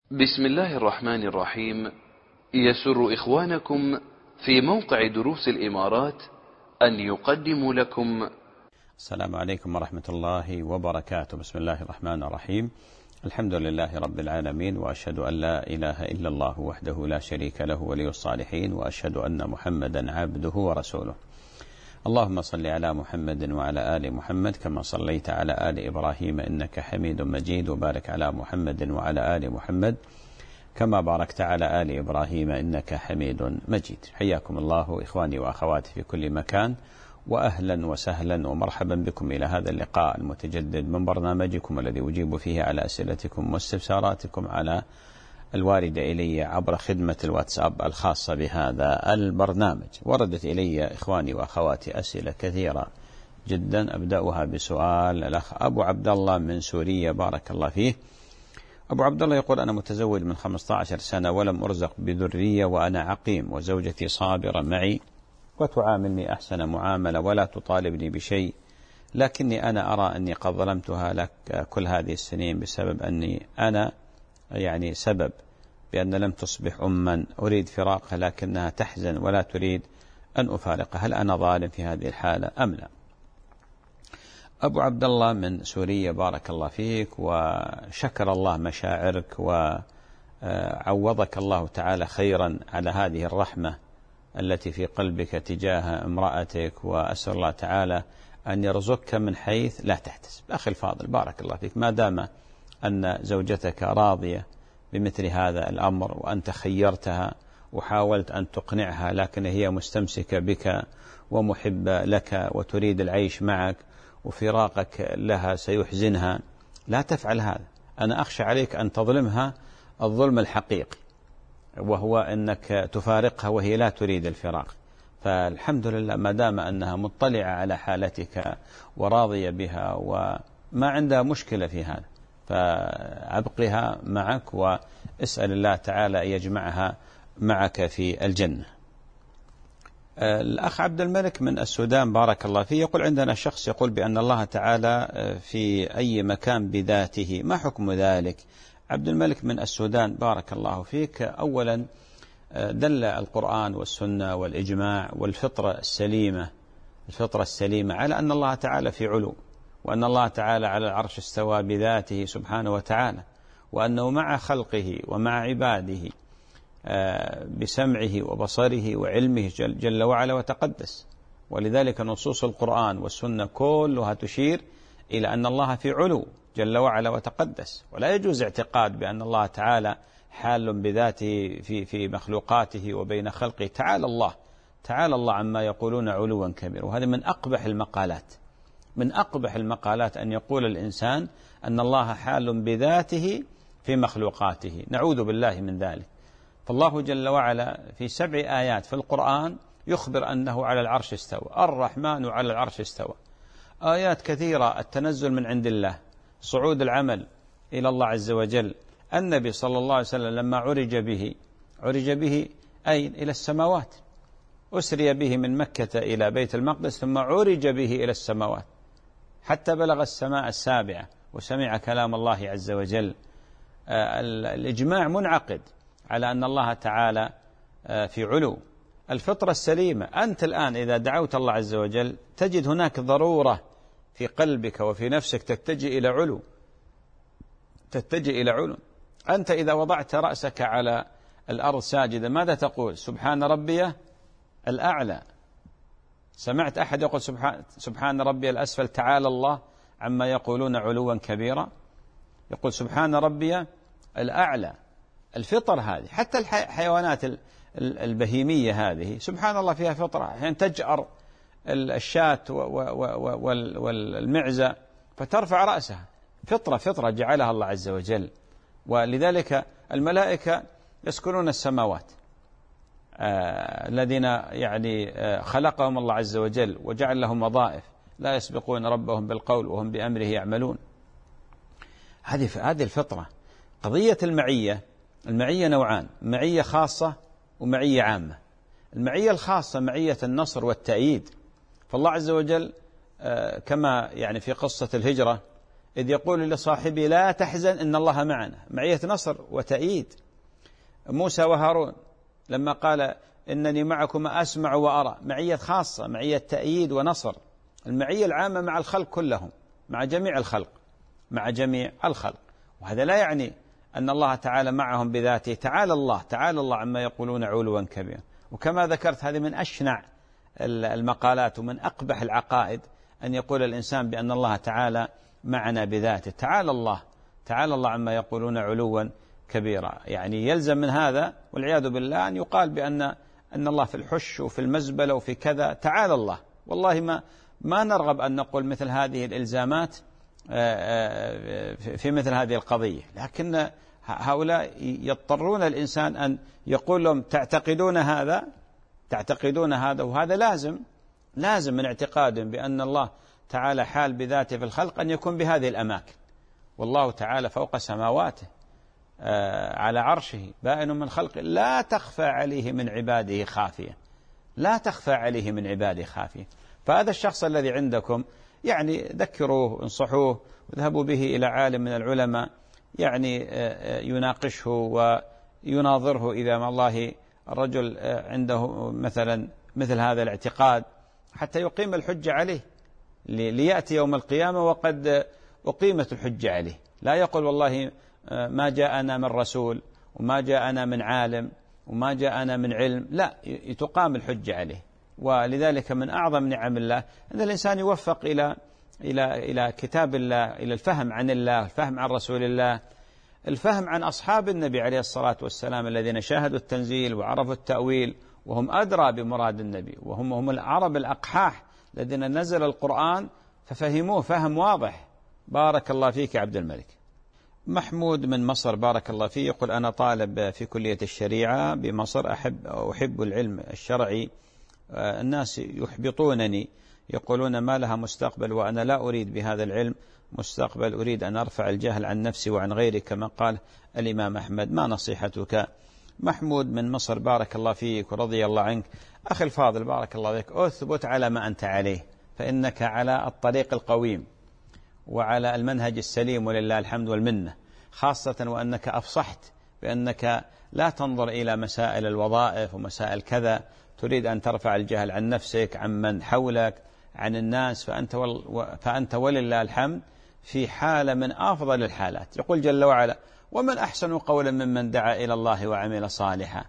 بسم الله الرحمن الرحيم. يسر إخوانكم في موقع دروس الإمارات أن يقدموا لكم. السلام عليكم ورحمة الله وبركاته. بسم الله الرحمن الرحيم. الحمد لله رب العالمين، وأشهد أن لا إله إلا الله وحده لا شريك له ولي الصالحين، وأشهد أن محمدا عبده ورسوله. اللهم صل على محمد وعلى آل محمد كما صليت على آل إبراهيم إنك حميد مجيد، وبارك على محمد وعلى آل محمد كما باركت على آل إبراهيم إنك حميد مجيد. حياكم الله إخواني وأخواتي في كل مكان، وأهلا وسهلا ومرحبا بكم إلى هذا اللقاء المتجدد من برنامجكم الذي أجيب فيه على أسئلتكم واستفساراتكم على الواردة إلي عبر خدمة الواتساب الخاصة بهذا البرنامج. وردت إلي إخواني وأخواتي أسئلة كثيرة جدا، أبدأها بسؤال الأخ أبو عبد الله من سوريا بارك الله فيه. أبو عبد الله يقول: أنا متزوج من 15 سنة ولم أرزق بذرية، وأنا عقيم، وزوجتي صابرة معي وتعاملني أحسن معاملة ولا تطالبني بشيء، لكني أنا أرى أني قد ظلمتها لك كل هذه السنين بسبب أني أنا سبب بأن لم تصبح أما. أريد فراقها لكنها تحزن ولا تريد أن أفارقها، هل أنا ظالم في هذه الحالة أم لا؟ أبو عبد الله من سوريا بارك الله فيك، وشكر الله مشاعرك وعوضك الله تعالى خيرا على هذه الرحمة التي في قلبك تجاه امرأتك، وأسأل الله تعالى أن يرزقك من حيث لا تحتسب. أخي الفاضل بارك الله فيك، ما دام أن زوجتك راضية بمثل هذا الأمر وأنت خيرتها وحاولت أن تقنعها، لكن هي مستمسكة بك ومحبة لك وتريد العيش معك، وفراقك لها سيحزنها، لا تفعل هذا. أنا أخشى عليك أن تظلمها الظلم الحقيقي، وهو أنك تفارقها وهي لا تريد الفراق. فالحمد لله ما دام أنها مطلعة على حالتك وراضية بها وما عندها مشكلة في هذا، فأبقها معك واسأل الله تعالى أن يجمعها معك في الجنة. الأخ عبد الملك من السودان بارك الله فيه يقول: عندنا شخص يقول بأن الله تعالى في أي مكان بذاته، ما حكم ذلك؟ عبد الملك من السودان بارك الله فيك، أولا دل القرآن والسنة والإجماع والفطرة السليمة على أن الله تعالى في علو، وأن الله تعالى على العرش استوى بذاته سبحانه وتعالى، وأنه مع خلقه ومع عباده بسمعه وبصره وعلمه جل وعلا وتقدس. ولذلك نصوص القرآن والسنة كلها تشير إلى أن الله في علو جل وعلا وتقدس، ولا يجوز اعتقاد بأن الله تعالى حال بذاته في مخلوقاته وبين خلقه. تعالى الله عما يقولون علوا كبيرا. وهذا من أقبح المقالات أن يقول الإنسان أن الله حال بذاته في مخلوقاته، نعوذ بالله من ذلك. فالله جل وعلا في 7 آيات في القرآن يخبر أنه على العرش استوى، الرحمن على العرش استوى. آيات كثيرة، التنزل من عند الله، صعود العمل إلى الله عز وجل. النبي صلى الله عليه وسلم لما عرج به أين؟ إلى السماوات، أسري به من مكة إلى بيت المقدس، ثم عرج به إلى السماوات حتى بلغ السماء السابعة وسمع كلام الله عز وجل. الإجماع منعقد على أن الله تعالى في علو. الفطرة السليمة، أنت الآن إذا دعوت الله عز وجل تجد هناك ضرورة في قلبك وفي نفسك تتجه إلى علو. أنت إذا وضعت رأسك على الأرض ساجدا ماذا تقول؟ سبحان ربي الأعلى. سمعت أحد يقول سبحان ربي الأسفل؟ تعالى الله عما يقولون علوا كبيرا. يقول سبحان ربي الأعلى. الفطر هذه، حتى الحيوانات البهيمية هذه سبحان الله فيها فطرة، يعني تجأر الشاة والمعزة فترفع رأسها، فطرة جعلها الله عز وجل. ولذلك الملائكة يسكنون السماوات، الذين خلقهم الله عز وجل وجعل لهم وظائف، لا يسبقون ربهم بالقول وهم بأمره يعملون. هذه الفطرة. قضية المعية نوعان: معية خاصة ومعية عامة. المعية الخاصة معية النصر والتأييد، فالله عز وجل كما في قصة الهجرة إذ يقول لصاحبه لا تحزن إن الله معنا، معية نصر وتأييد. موسى وهارون لما قال إنني معكما أسمع وأرى، معية خاصة، معية تأييد ونصر. المعية العامة مع الخلق كلهم، مع جميع الخلق، مع جميع الخلق. وهذا لا يعني أن الله تعالى معهم بذاته، تعالى الله عما يقولون علوا كبيرا. وكما ذكرت هذه من أشنع المقالات ومن أقبح العقائد أن يقول الإنسان بأن الله تعالى معنا بذاته. تعالى الله عما يقولون علوا كبيرا. يعني يلزم من هذا والعياذ بالله أن يقال بأن الله في الحش وفي المزبلة وفي كذا. تعالى الله، والله ما نرغب أن نقول مثل هذه الإلزامات في مثل هذه القضية، لكن هؤلاء يضطرون الإنسان أن يقول لهم تعتقدون هذا، وهذا لازم من اعتقادهم بأن الله تعالى حال بذاته في الخلق أن يكون بهذه الأماكن. والله تعالى فوق سماواته على عرشه بائن من خلقه لا تخفى عليه من عباده خافية. فهذا الشخص الذي عندكم يعني ذكروه، انصحوه، اذهبوا به إلى عالم من العلماء يعني يناقشه ويناظره إذا ما الله الرجل عنده مثل هذا الاعتقاد، حتى يقيم الحجة عليه، ليأتي يوم القيامة وقد أقيمت الحجة عليه. لا يقول والله ما جاءنا من رسول وما جاءنا من عالم وما جاءنا من علم، لا، تقام الحجة عليه. ولذلك من أعظم نعم الله أن الإنسان يوفق إلى كتاب الله، إلى الفهم عن الله، الفهم عن رسول الله، الفهم عن أصحاب النبي عليه الصلاة والسلام الذين شاهدوا التنزيل وعرفوا التأويل وهم أدرى بمراد النبي، وهم العرب الأقحاح الذين نزل القرآن ففهموه فهم واضح. بارك الله فيك عبد الملك. محمود من مصر بارك الله فيه يقول أنا طالب في كلية الشريعة بمصر، أحب العلم الشرعي، الناس يحبطونني يقولون ما لها مستقبل، وأنا لا أريد بهذا العلم مستقبل، أريد أن أرفع الجهل عن نفسي وعن غيري كما قال الإمام أحمد. ما نصيحتك؟ محمود من مصر بارك الله فيك ورضي الله عنك. أخي الفاضل بارك الله فيك، أثبت على ما أنت عليه، فإنك على الطريق القويم وعلى المنهج السليم ولله الحمد والمنة، خاصة وأنك أفصحت بأنك لا تنظر إلى مسائل الوظائف ومسائل كذا، تريد أن ترفع الجهل عن نفسك، عن من حولك، عن الناس، فأنت ولله الحمد في حالة من أفضل الحالات. يقول جل وعلا ومن أحسن قولا ممن دعا إلى الله وعمل صالحا.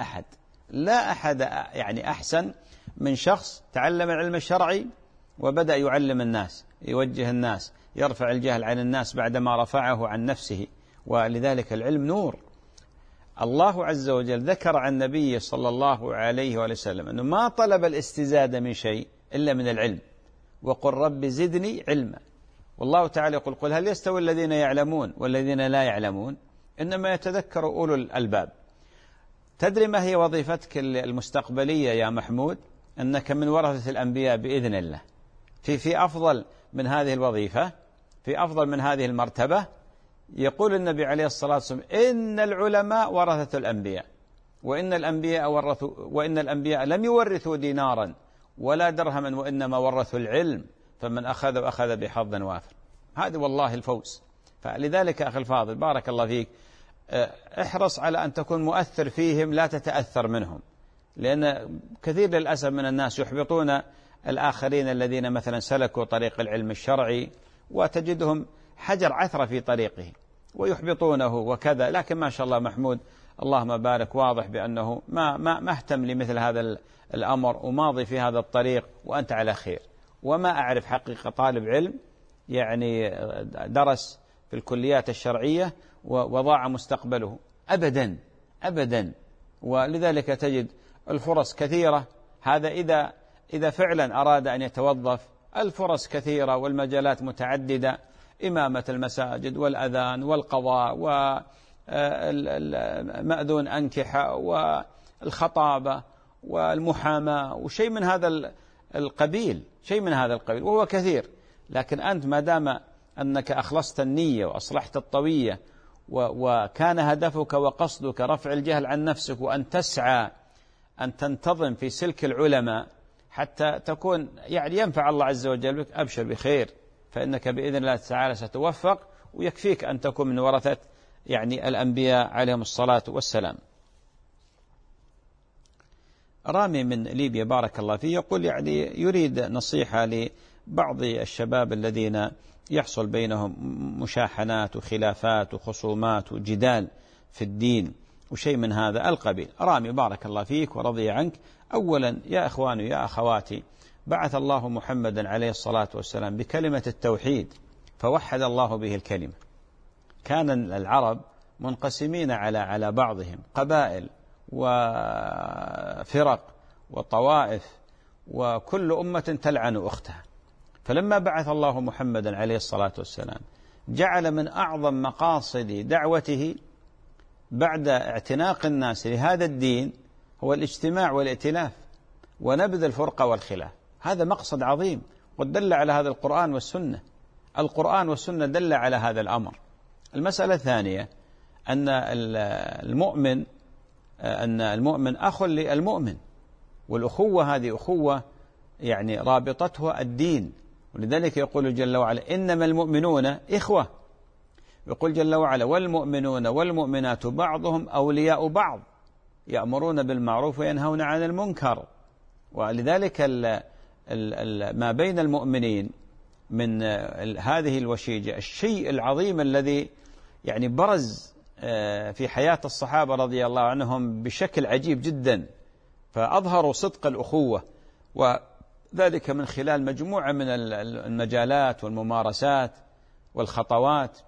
لا أحد يعني أحسن من شخص تعلم العلم الشرعي وبدأ يعلم الناس، يوجه الناس، يرفع الجهل عن الناس بعدما رفعه عن نفسه. ولذلك العلم نور. الله عز وجل ذكر عن النبي صلى الله عليه وسلم أنه ما طلب الاستزادة من شيء إلا من العلم، وقل رب زدني علما. والله تعالى يقول قل هل يستوي الذين يعلمون والذين لا يعلمون، إنما يتذكر أولو الألباب. تدري ما هي وظيفتك المستقبلية يا محمود؟ أنك من ورثة الأنبياء بإذن الله، في أفضل من هذه الوظيفة، في أفضل من هذه المرتبة. يقول النبي عليه الصلاة والسلام إن العلماء ورثة الأنبياء، وإن الأنبياء لم يورثوا دينارا ولا درهما وإنما ورثوا العلم، فمن أخذ بحظ وافر. هذا والله الفوز. فلذلك أخي الفاضل بارك الله فيك، احرص على أن تكون مؤثر فيهم لا تتأثر منهم، لأن كثير للأسف من الناس يحبطون الآخرين الذين مثلا سلكوا طريق العلم الشرعي، وتجدهم حجر عثرة في طريقه ويحبطونه وكذا. لكن ما شاء الله محمود اللهم بارك واضح بأنه ما اهتم لمثل هذا الأمر وماضي في هذا الطريق وأنت على خير. وما أعرف حقيقة طالب علم يعني درس في الكليات الشرعية وضاع مستقبله أبدا. ولذلك تجد الفرص كثيرة. هذا إذا فعلا أراد أن يتوظف، الفرص كثيرة والمجالات متعددة، إمامة المساجد والأذان والقضاء ومأذون أنكحة والخطابة والمحاماة وشيء من هذا القبيل، وهو كثير. لكن أنت ما دام أنك أخلصت النية وأصلحت الطوية وكان هدفك وقصدك رفع الجهل عن نفسك، وأن تسعى أن تنتظم في سلك العلماء حتى تكون يعني ينفع الله عز وجل بك، أبشر بخير فإنك بإذن الله تعالى ستوفق، ويكفيك أن تكون من ورثة يعني الأنبياء عليهم الصلاة والسلام. رامي من ليبيا بارك الله فيه يقول يعني يريد نصيحة لبعض الشباب الذين يحصل بينهم مشاحنات وخلافات وخصومات وجدال في الدين وشيء من هذا القبيل. رامي بارك الله فيك ورضي عنك، أولا يا إخواني يا أخواتي، بعث الله محمدا عليه الصلاة والسلام بكلمة التوحيد فوحد الله به الكلمة. كان العرب منقسمين على بعضهم قبائل وفرق وطوائف، وكل أمة تلعن أختها. فلما بعث الله محمدا عليه الصلاة والسلام جعل من أعظم مقاصد دعوته بعد اعتناق الناس لهذا الدين هو الاجتماع والائتلاف ونبذ الفرقة والخلاف. هذا مقصد عظيم، ودل على هذا القرآن والسنة. القرآن والسنة دل على هذا الأمر. المسألة الثانية أن المؤمن أخ للمؤمن، والأخوة هذه أخوة يعني رابطتها الدين، ولذلك يقول جل وعلا إنما المؤمنون إخوة. يقول جل وعلا والمؤمنون والمؤمنات بعضهم أولياء بعض يأمرون بالمعروف وينهون عن المنكر. ولذلك ما بين المؤمنين من هذه الوشيجة الشيء العظيم الذي يعني برز في حياة الصحابة رضي الله عنهم بشكل عجيب جدا، فأظهروا صدق الأخوة، وذلك من خلال مجموعة من المجالات والممارسات والخطوات.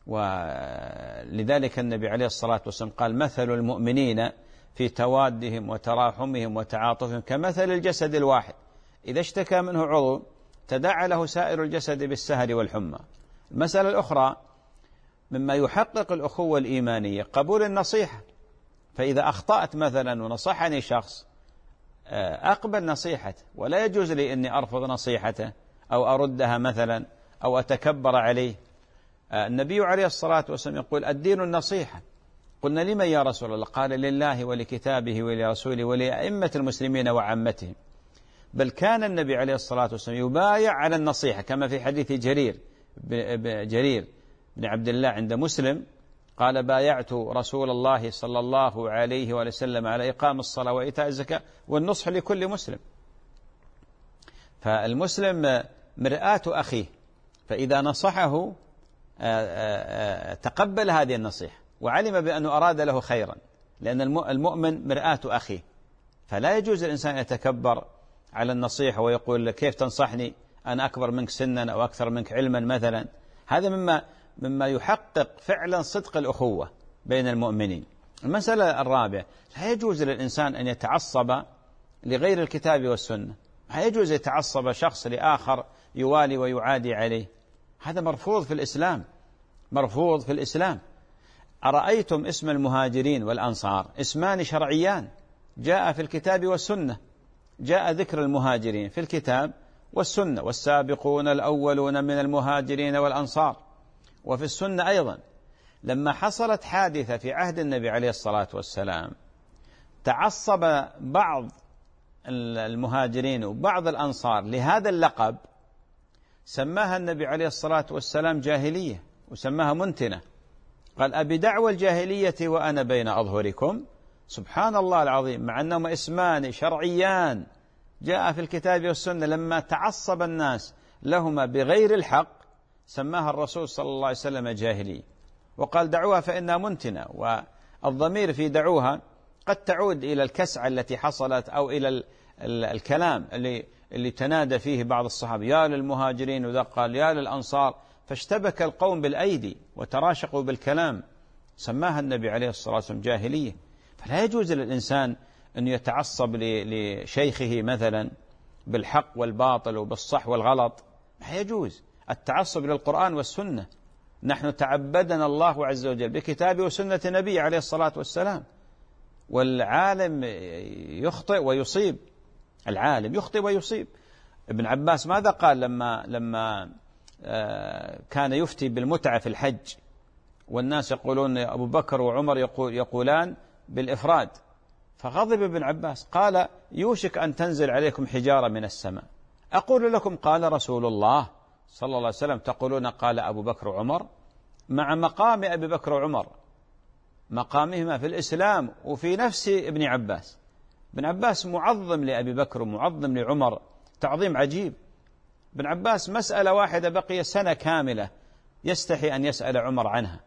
ولذلك النبي عليه الصلاة والسلام قال مثل المؤمنين في توادهم وتراحمهم وتعاطفهم كمثل الجسد الواحد إذا اشتكى منه عضو تداعى له سائر الجسد بالسهر والحمى. المسألة الأخرى مما يحقق الأخوة الإيمانية قبول النصيحة. فإذا أخطأت مثلا ونصحني شخص أقبل نصيحته، ولا يجوز لي أني أرفض نصيحته أو أردها مثلا أو أتكبر عليه. النبي عليه الصلاة والسلام يقول الدين النصيحة. قلنا لمن يا رسول الله؟ قال لله ولكتابه ولرسوله ولأئمة المسلمين وعامتهم. بل كان النبي عليه الصلاة والسلام يبايع على النصيحة كما في حديث جرير بن عبد الله عند مسلم قال بايعت رسول الله صلى الله عليه وسلم على إقام الصلاة وإيتاء الزكاة والنصح لكل مسلم. فالمسلم مرآة أخيه، فإذا نصحه تقبل هذه النصيحة وعلم بأنه أراد له خيرا، لأن المؤمن مرآة أخيه. فلا يجوز الإنسان يتكبر على النصيحة ويقول كيف تنصحني أنا أكبر منك سنا أو أكثر منك علما مثلا. هذا مما يحقق فعلا صدق الأخوة بين المؤمنين. المسألة الرابعة لا يجوز للإنسان أن يتعصب لغير الكتاب والسنة. لا يجوز يتعصب شخص لآخر يوالي ويعادي عليه، هذا مرفوض في الإسلام، مرفوض في الإسلام. أرأيتم اسم المهاجرين والأنصار اسمان شرعيان جاء في الكتاب والسنة. جاء ذكر المهاجرين في الكتاب والسنة والسابقون الأولون من المهاجرين والأنصار، وفي السنة أيضا. لما حصلت حادثة في عهد النبي عليه الصلاة والسلام تعصب بعض المهاجرين وبعض الأنصار لهذا اللقب، سماها النبي عليه الصلاة والسلام جاهلية وسماها منتنة. قال أبي دعوى الجاهلية وأنا بين أظهركم. سبحان الله العظيم، مع أنهما اسمان شرعيان جاء في الكتاب والسنة، لما تعصب الناس لهما بغير الحق سماها الرسول صلى الله عليه وسلم جاهلية، وقال دعوها فإنها منتنة. والضمير في دعوها قد تعود إلى الكسعة التي حصلت أو إلى الكلام اللي تنادى فيه بعض الصحابة يا للمهاجرين، وذا قال يا للأنصار، فاشتبك القوم بالأيدي وتراشقوا بالكلام، سماها النبي عليه الصلاة والسلام جاهلية. فلا يجوز للإنسان أن يتعصب لشيخه مثلا بالحق والباطل وبالصح والغلط، لا يجوز. التعصب للقرآن والسنة. نحن تعبدنا الله عز وجل بكتابه وسنة نبي عليه الصلاة والسلام. والعالم يخطئ ويصيب، العالم يخطئ ويصيب. ابن عباس ماذا قال لما كان يفتي بالمتعة في الحج، والناس يقولون أبو بكر وعمر يقولان بالإفراد، فغضب ابن عباس قال يوشك أن تنزل عليكم حجارة من السماء. أقول لكم قال رسول الله صلى الله عليه وسلم تقولون قال أبو بكر وعمر، مع مقام أبي بكر وعمر، مقامهما في الإسلام وفي نفس ابن عباس. ابن عباس معظم لأبي بكر ومعظم لعمر تعظيم عجيب. ابن عباس مسألة واحدة بقي سنة كاملة يستحي أن يسأل عمر عنها،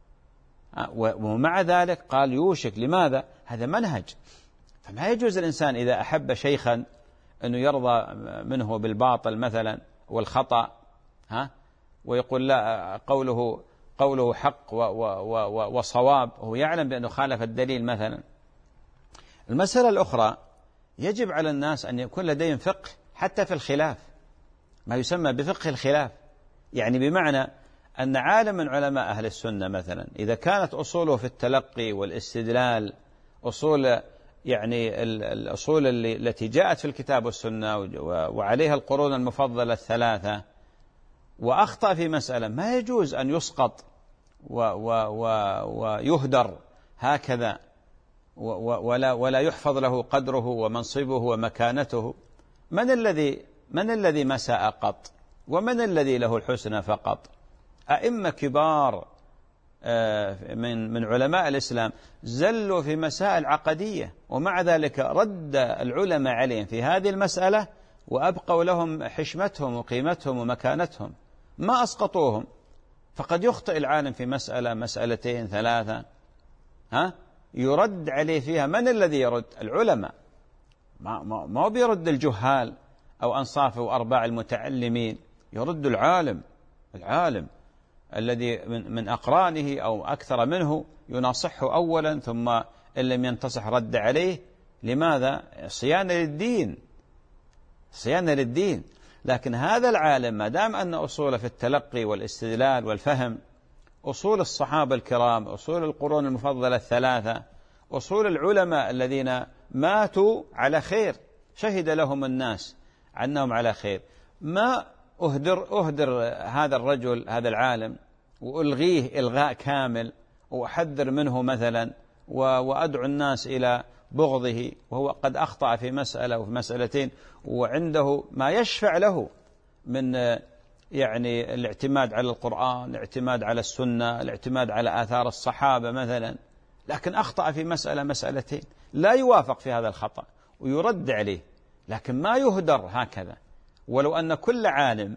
ومع ذلك قال يوشك. لماذا؟ هذا منهج. فما يجوز الإنسان إذا أحب شيخا أنه يرضى منه بالباطل مثلا والخطأ، ويقول لا قوله حق وصواب، هو يعلم بأنه خالف الدليل مثلا. المسألة الأخرى، يجب على الناس أن يكون لديهم فقه حتى في الخلاف، ما يسمى بفقه الخلاف، يعني بمعنى أن عالم من علماء أهل السنة مثلا إذا كانت أصوله في التلقي والاستدلال أصول، يعني الأصول التي جاءت في الكتاب والسنة وعليها القرون المفضلة الثلاثة، وأخطأ في مسألة، ما يجوز أن يسقط ويهدر هكذا ولا يحفظ له قدره ومنصبه ومكانته. من الذي ما ساء قط؟ ومن الذي له الحسنى فقط؟ أئمة كبار من علماء الإسلام زلوا في مسائل عقدية، ومع ذلك رد العلماء عليهم في هذه المسألة وأبقوا لهم حشمتهم وقيمتهم ومكانتهم، ما أسقطوهم. فقد يخطئ العالم في مسألة مسألتين ثلاثة، يرد عليه فيها. من الذي يرد؟ العلماء، ما هو بيرد الجهال أو أنصاف وأرباع المتعلمين، يرد العالم الذي من أقرانه أو أكثر منه يناصحه أولا، ثم إن لم ينتصح رد عليه. لماذا؟ صيانة للدين. لكن هذا العالم ما دام أن أصوله في التلقي والاستدلال والفهم أصول الصحابة الكرام، أصول القرون المفضلة الثلاثة، أصول العلماء الذين ماتوا على خير شهد لهم الناس عنهم على خير، ما أهدر هذا الرجل هذا العالم وألغيه إلغاء كامل وأحذر منه مثلا وأدعو الناس إلى بغضه، وهو قد أخطأ في مسألة وفي مسألتين وعنده ما يشفع له من يعني الاعتماد على القرآن، الاعتماد على السنة، الاعتماد على آثار الصحابة مثلا، لكن أخطأ في مسألتين لا يوافق في هذا الخطأ ويرد عليه، لكن ما يهدر هكذا. ولو أن كل عالم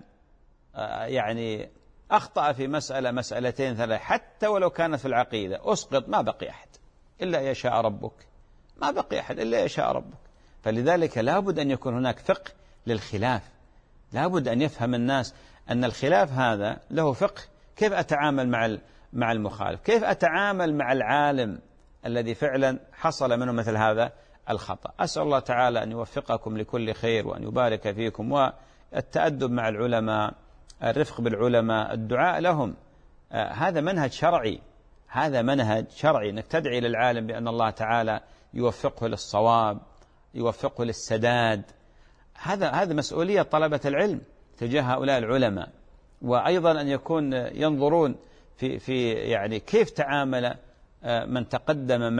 يعني أخطأ في مسألتين ثلاثة حتى ولو كانت في العقيدة أسقط، ما بقي أحد إلا يشاء ربك، ما بقي أحد إلا يشاء ربك. فلذلك لابد أن يكون هناك فقه للخلاف، لابد أن يفهم الناس أن الخلاف هذا له فقه. كيف أتعامل مع المخالف؟ كيف أتعامل مع العالم الذي فعلا حصل منه مثل هذا الخطأ؟ أسأل الله تعالى أن يوفقكم لكل خير وأن يبارك فيكم، والتأدب مع العلماء، الرفق بالعلماء، الدعاء لهم، هذا منهج شرعي، هذا منهج شرعي، أنك تدعي للعالم بأن الله تعالى يوفقه للصواب، يوفقه للسداد. هذا مسؤولية طلبة العلم تجاه هؤلاء العلماء. وأيضا أن يكون ينظرون في يعني كيف تعامل من تقدم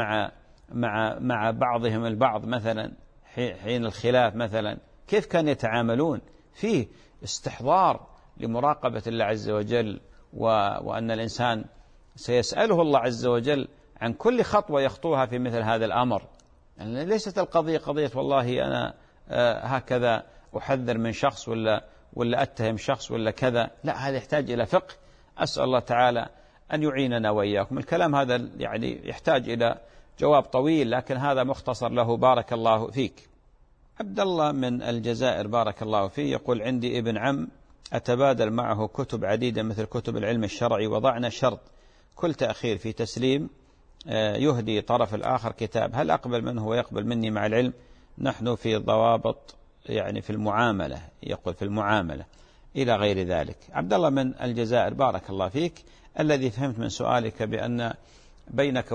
مع بعضهم البعض مثلا حين الخلاف مثلا، كيف كانوا يتعاملون فيه، استحضار لمراقبة الله عز وجل، وأن الإنسان سيسأله الله عز وجل عن كل خطوة يخطوها في مثل هذا الأمر. يعني ليست القضية قضية والله أنا هكذا أحذر من شخص ولا أتهم شخص ولا كذا، لا، هذا يحتاج إلى فقه. أسأل الله تعالى أن يعيننا وإياكم. الكلام هذا يعني يحتاج إلى جواب طويل، لكن هذا مختصر له. بارك الله فيك. عبد الله من الجزائر بارك الله فيه يقول: عندي ابن عم أتبادل معه كتب عديدة مثل كتب العلم الشرعي، وضعنا شرط كل تأخير في تسليم يهدي طرف الآخر كتاب، هل أقبل منه ويقبل مني مع العلم نحن في ضوابط يعني في المعاملة، يقول في المعاملة إلى غير ذلك. عبد الله من الجزائر بارك الله فيك، الذي فهمت من سؤالك بأن بينك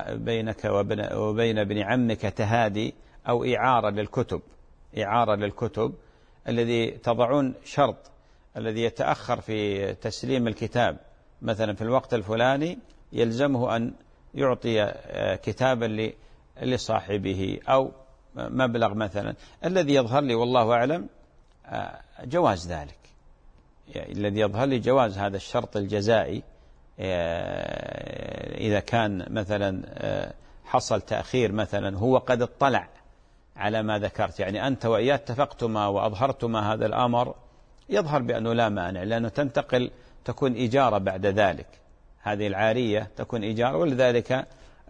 وبين ابن عمك تهادي أو إعارة للكتب الذي تضعون شرط الذي يتأخر في تسليم الكتاب مثلا في الوقت الفلاني يلزمه أن يعطي كتابا لصاحبه أو مبلغ مثلا. الذي يظهر لي والله أعلم جواز ذلك، الذي يظهر لي جواز هذا الشرط الجزائي إذا كان مثلا حصل تأخير، مثلا هو قد اطلع على ما ذكرت، يعني أنت وإياه اتفقتما وأظهرتما هذا الأمر، يظهر بأنه لا مانع، لأنه تنتقل تكون إجارة بعد ذلك، هذه العارية تكون إجارة، ولذلك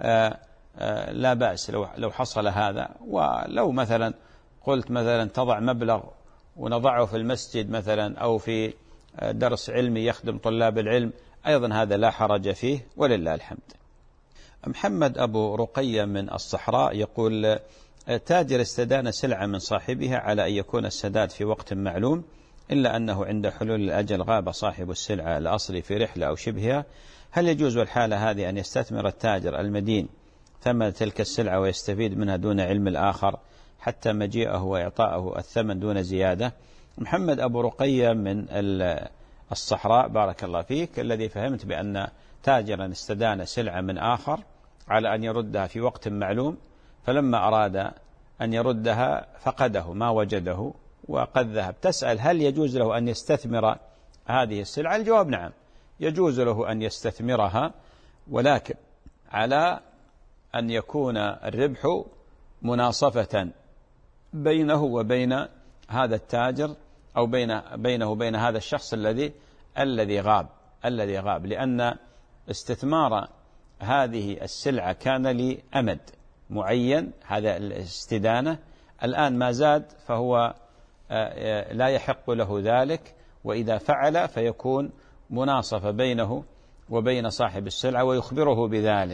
لا بأس لو حصل هذا. ولو مثلا قلت مثلا تضع مبلغ ونضعه في المسجد مثلا أو في درس علمي يخدم طلاب العلم، أيضا هذا لا حرج فيه ولله الحمد. محمد أبو رقية من الصحراء يقول: تاجر استدان سلعة من صاحبها على أن يكون السداد في وقت معلوم، إلا أنه عند حلول الأجل غاب صاحب السلعة الأصلي في رحلة أو شبهها، هل يجوز الحالة هذه أن يستثمر التاجر المدين ثمن تلك السلعة ويستفيد منها دون علم الآخر حتى مجيئه وإعطاءه الثمن دون زيادة؟ محمد أبو رقية من الصحراء، بارك الله فيك، الذي فهمت بأن تاجرا استدان سلعة من آخر على أن يردها في وقت معلوم، فلما أراد أن يردها فقده ما وجده وقد ذهب. تسأل هل يجوز له أن يستثمر هذه السلعة؟ الجواب نعم، يجوز له أن يستثمرها، ولكن على أن يكون الربح مناصفة بينه وبين هذا التاجر أو بينه وبين هذا الشخص الذي غاب، لأن استثمار هذه السلعة كان لأمد معين، هذا الاستدانة، الآن ما زاد فهو لا يحق له ذلك، وإذا فعل فيكون مناصفة بينه وبين صاحب السلعة ويخبره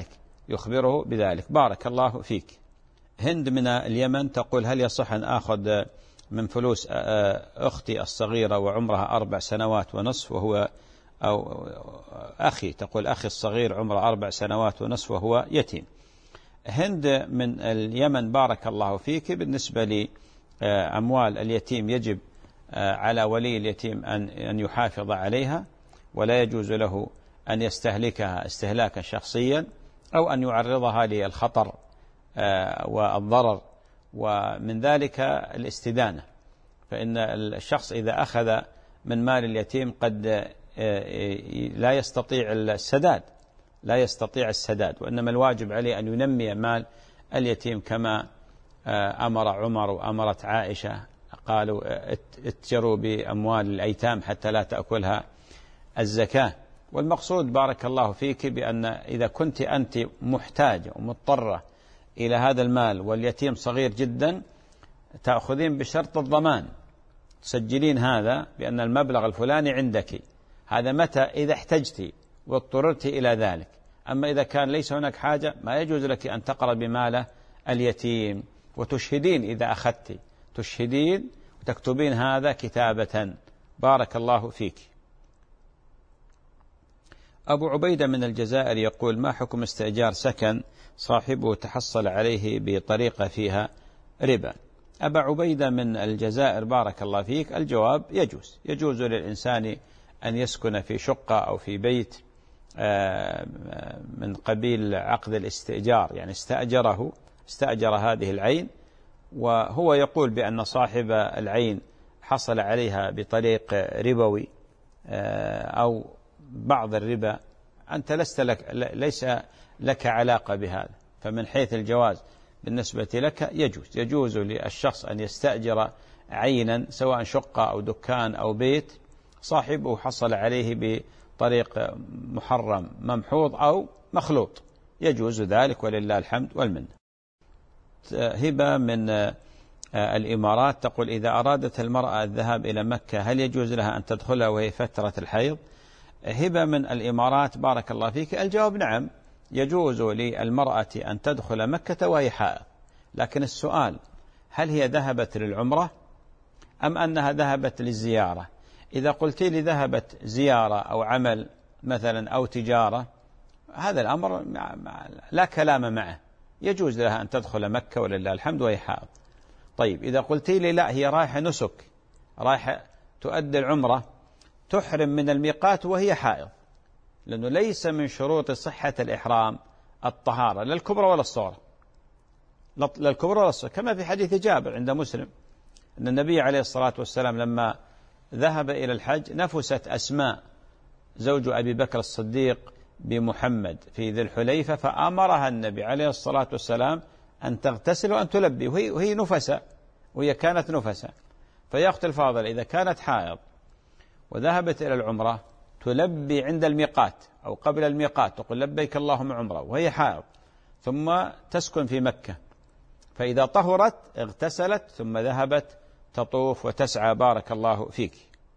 بذلك. بارك الله فيك. هند من اليمن تقول: هل يصح أن آخذ من فلوس أختي الصغيرة وعمرها 4 سنوات ونصف وهو أو أخي، تقول أخي الصغير عمره 4 سنوات ونصف وهو يتيم. هند من اليمن، بارك الله فيك، بالنسبة لأموال اليتيم يجب على ولي اليتيم أن يحافظ عليها، ولا يجوز له أن يستهلكها استهلاكا شخصيا أو أن يعرضها للخطر والضرر، ومن ذلك الاستدانة، فإن الشخص إذا أخذ من مال اليتيم قد لا يستطيع السداد، وإنما الواجب عليه أن ينمي مال اليتيم كما أمر عمر وأمرت عائشة، قالوا: اتجروا بأموال الأيتام حتى لا تأكلها الزكاة. والمقصود بارك الله فيك بأن إذا كنت أنت محتاجة ومضطرة إلى هذا المال واليتيم صغير جدا، تأخذين بشرط الضمان، تسجلين هذا بأن المبلغ الفلاني عندك، هذا متى إذا احتجتي واضطررت إلى ذلك. أما إذا كان ليس هناك حاجة ما يجوز لك أن تقربي مال اليتيم، وتشهدين إذا أخذت، تشهدين وتكتبين هذا كتابة. بارك الله فيك. أبو عبيدة من الجزائر يقول: ما حكم استئجار سكن صاحبه تحصل عليه بطريقة فيها ربا؟ أبا عبيدة من الجزائر، بارك الله فيك، الجواب يجوز للإنسان أن يسكن في شقة أو في بيت من قبيل عقد الاستئجار، يعني استأجر هذه العين، وهو يقول بأن صاحب العين حصل عليها بطريق ربوي أو بعض الربا، أنت ليس لك علاقة بهذا، فمن حيث الجواز بالنسبة لك يجوز للشخص أن يستأجر عينا سواء شقة أو دكان أو بيت صاحبه حصل عليه بطريق محرم ممحوظ أو مخلوط، يجوز ذلك ولله الحمد والمنة. هبة من الإمارات تقول: إذا أرادت المرأة الذهاب إلى مكة هل يجوز لها أن تدخلها وهي فترة الحيض؟ هبة من الإمارات، بارك الله فيك، الجواب نعم، يجوز للمرأة أن تدخل مكة وهي حائض، لكن السؤال: هل هي ذهبت للعمرة أم أنها ذهبت للزيارة؟ إذا قلت لي ذهبت زيارة أو عمل مثلا أو تجارة، هذا الأمر لا كلام معه، يجوز لها أن تدخل مكة ولله الحمد وهي حائض. طيب إذا قلت لي لا، هي رايحة نسك، رايحة تؤدي العمرة، تحرم من الميقات وهي حائض، لأنه ليس من شروط صحة الإحرام الطهارة لا الكبرى ولا الصغرى، كما في حديث جابر عند مسلم أن النبي عليه الصلاة والسلام لما ذهب إلى الحج نفست أسماء زوج أبي بكر الصديق بمحمد في ذي الحليفة، فأمرها النبي عليه الصلاة والسلام أن تغتسل وأن تلبي، وهي نفسة، وهي كانت نفسة. فيا أختي الفاضل، إذا كانت حائض وذهبت إلى العمرة تلبي عند الميقات أو قبل الميقات، تقول لبيك اللهم عمرة وهي حائض، ثم تسكن في مكة، فإذا طهرت اغتسلت ثم ذهبت تطوف وتسعى. بارك الله فيك.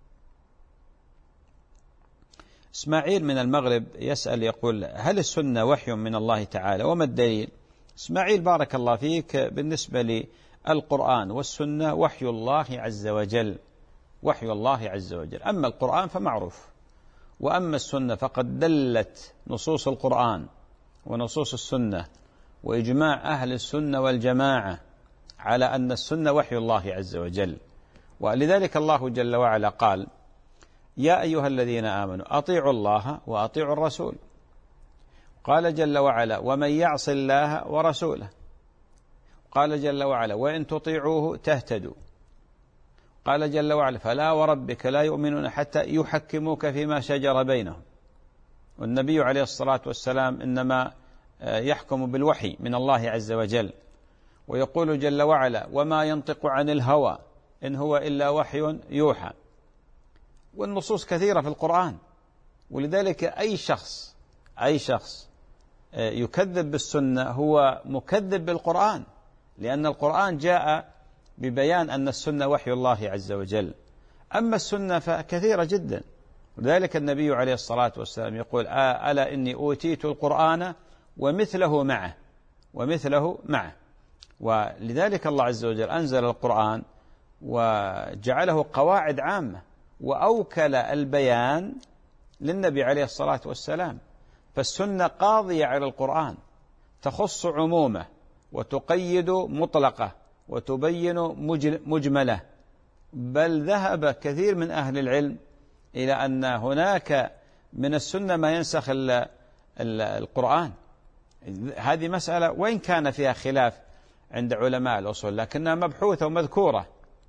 إسماعيل من المغرب يسأل يقول: هل السنة وحي من الله تعالى وما الدليل؟ إسماعيل بارك الله فيك، بالنسبة للقرآن والسنة وحي الله عز وجل، وحي الله عز وجل. أما القرآن فمعروف، وأما السنة فقد دلت نصوص القرآن ونصوص السنة وإجماع أهل السنة والجماعة على أن السنة وحي الله عز وجل. ولذلك الله جل وعلا قال: يا أيها الذين آمنوا أطيعوا الله وأطيعوا الرسول. قال جل وعلا: ومن يعص الله ورسوله. قال جل وعلا: وإن تطيعوه تهتدوا. قال جل وعلا: فلا وربك لا يؤمنون حتى يحكموك فيما شجر بينهم. والنبي عليه الصلاة والسلام إنما يحكم بالوحي من الله عز وجل. ويقول جل وعلا: وما ينطق عن الهوى إن هو إلا وحي يوحى. والنصوص كثيرة في القرآن، ولذلك أي شخص يكذب بالسنة هو مكذب بالقرآن، لأن القرآن جاء ببيان أن السنة وحي الله عز وجل. أما السنة فكثيرة جدا، ولذلك النبي عليه الصلاة والسلام يقول: ألا إني أوتيت القرآن ومثله معه. ولذلك الله عز وجل أنزل القرآن وجعله قواعد عامة، وأوكل البيان للنبي عليه الصلاة والسلام. فالسنة قاضية على القرآن، تخص عمومه وتقيد مطلقه وتبين مجمله. بل ذهب كثير من أهل العلم إلى أن هناك من السنة ما ينسخ القرآن. هذه مسألة وإن كان فيها خلاف عند علماء الأصول، لكنها مبحوثة ومذكورة.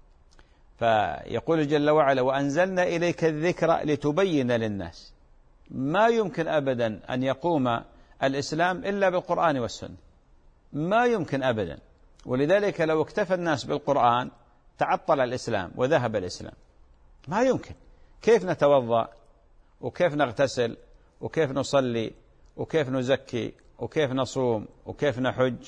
فيقول جل وعلا: وأنزلنا إليك الذكر لتبين للناس. ما يمكن أبدا أن يقوم الإسلام إلا بالقرآن والسنة، ما يمكن أبدا. ولذلك لو اكتفى الناس بالقرآن تعطل الإسلام وذهب الإسلام، ما يمكن. كيف نتوضأ وكيف نغتسل وكيف نصلي وكيف نزكي وكيف نصوم وكيف نحج،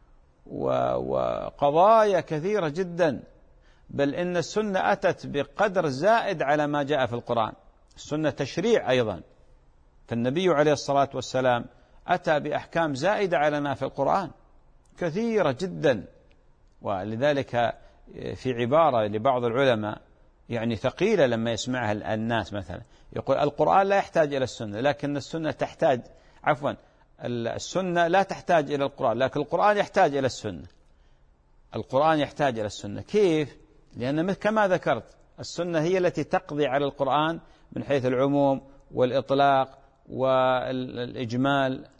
وقضايا كثيرة جدا. بل إن السنة أتت بقدر زائد على ما جاء في القرآن. السنة تشريع أيضا، فالنبي عليه الصلاة والسلام أتى بأحكام زائدة على ما في القرآن كثيرة جدا. ولذلك في عبارة لبعض العلماء يعني ثقيلة لما يسمعها الناس، مثلا يقول: القرآن لا يحتاج إلى السنة، لكن السنة تحتاج، السنة لا تحتاج إلى القرآن، لكن القرآن يحتاج إلى السنة. القرآن يحتاج إلى السنة. كيف؟ لأن كما ذكرت السنة هي التي تقضي على القرآن من حيث العموم والإطلاق والإجمال،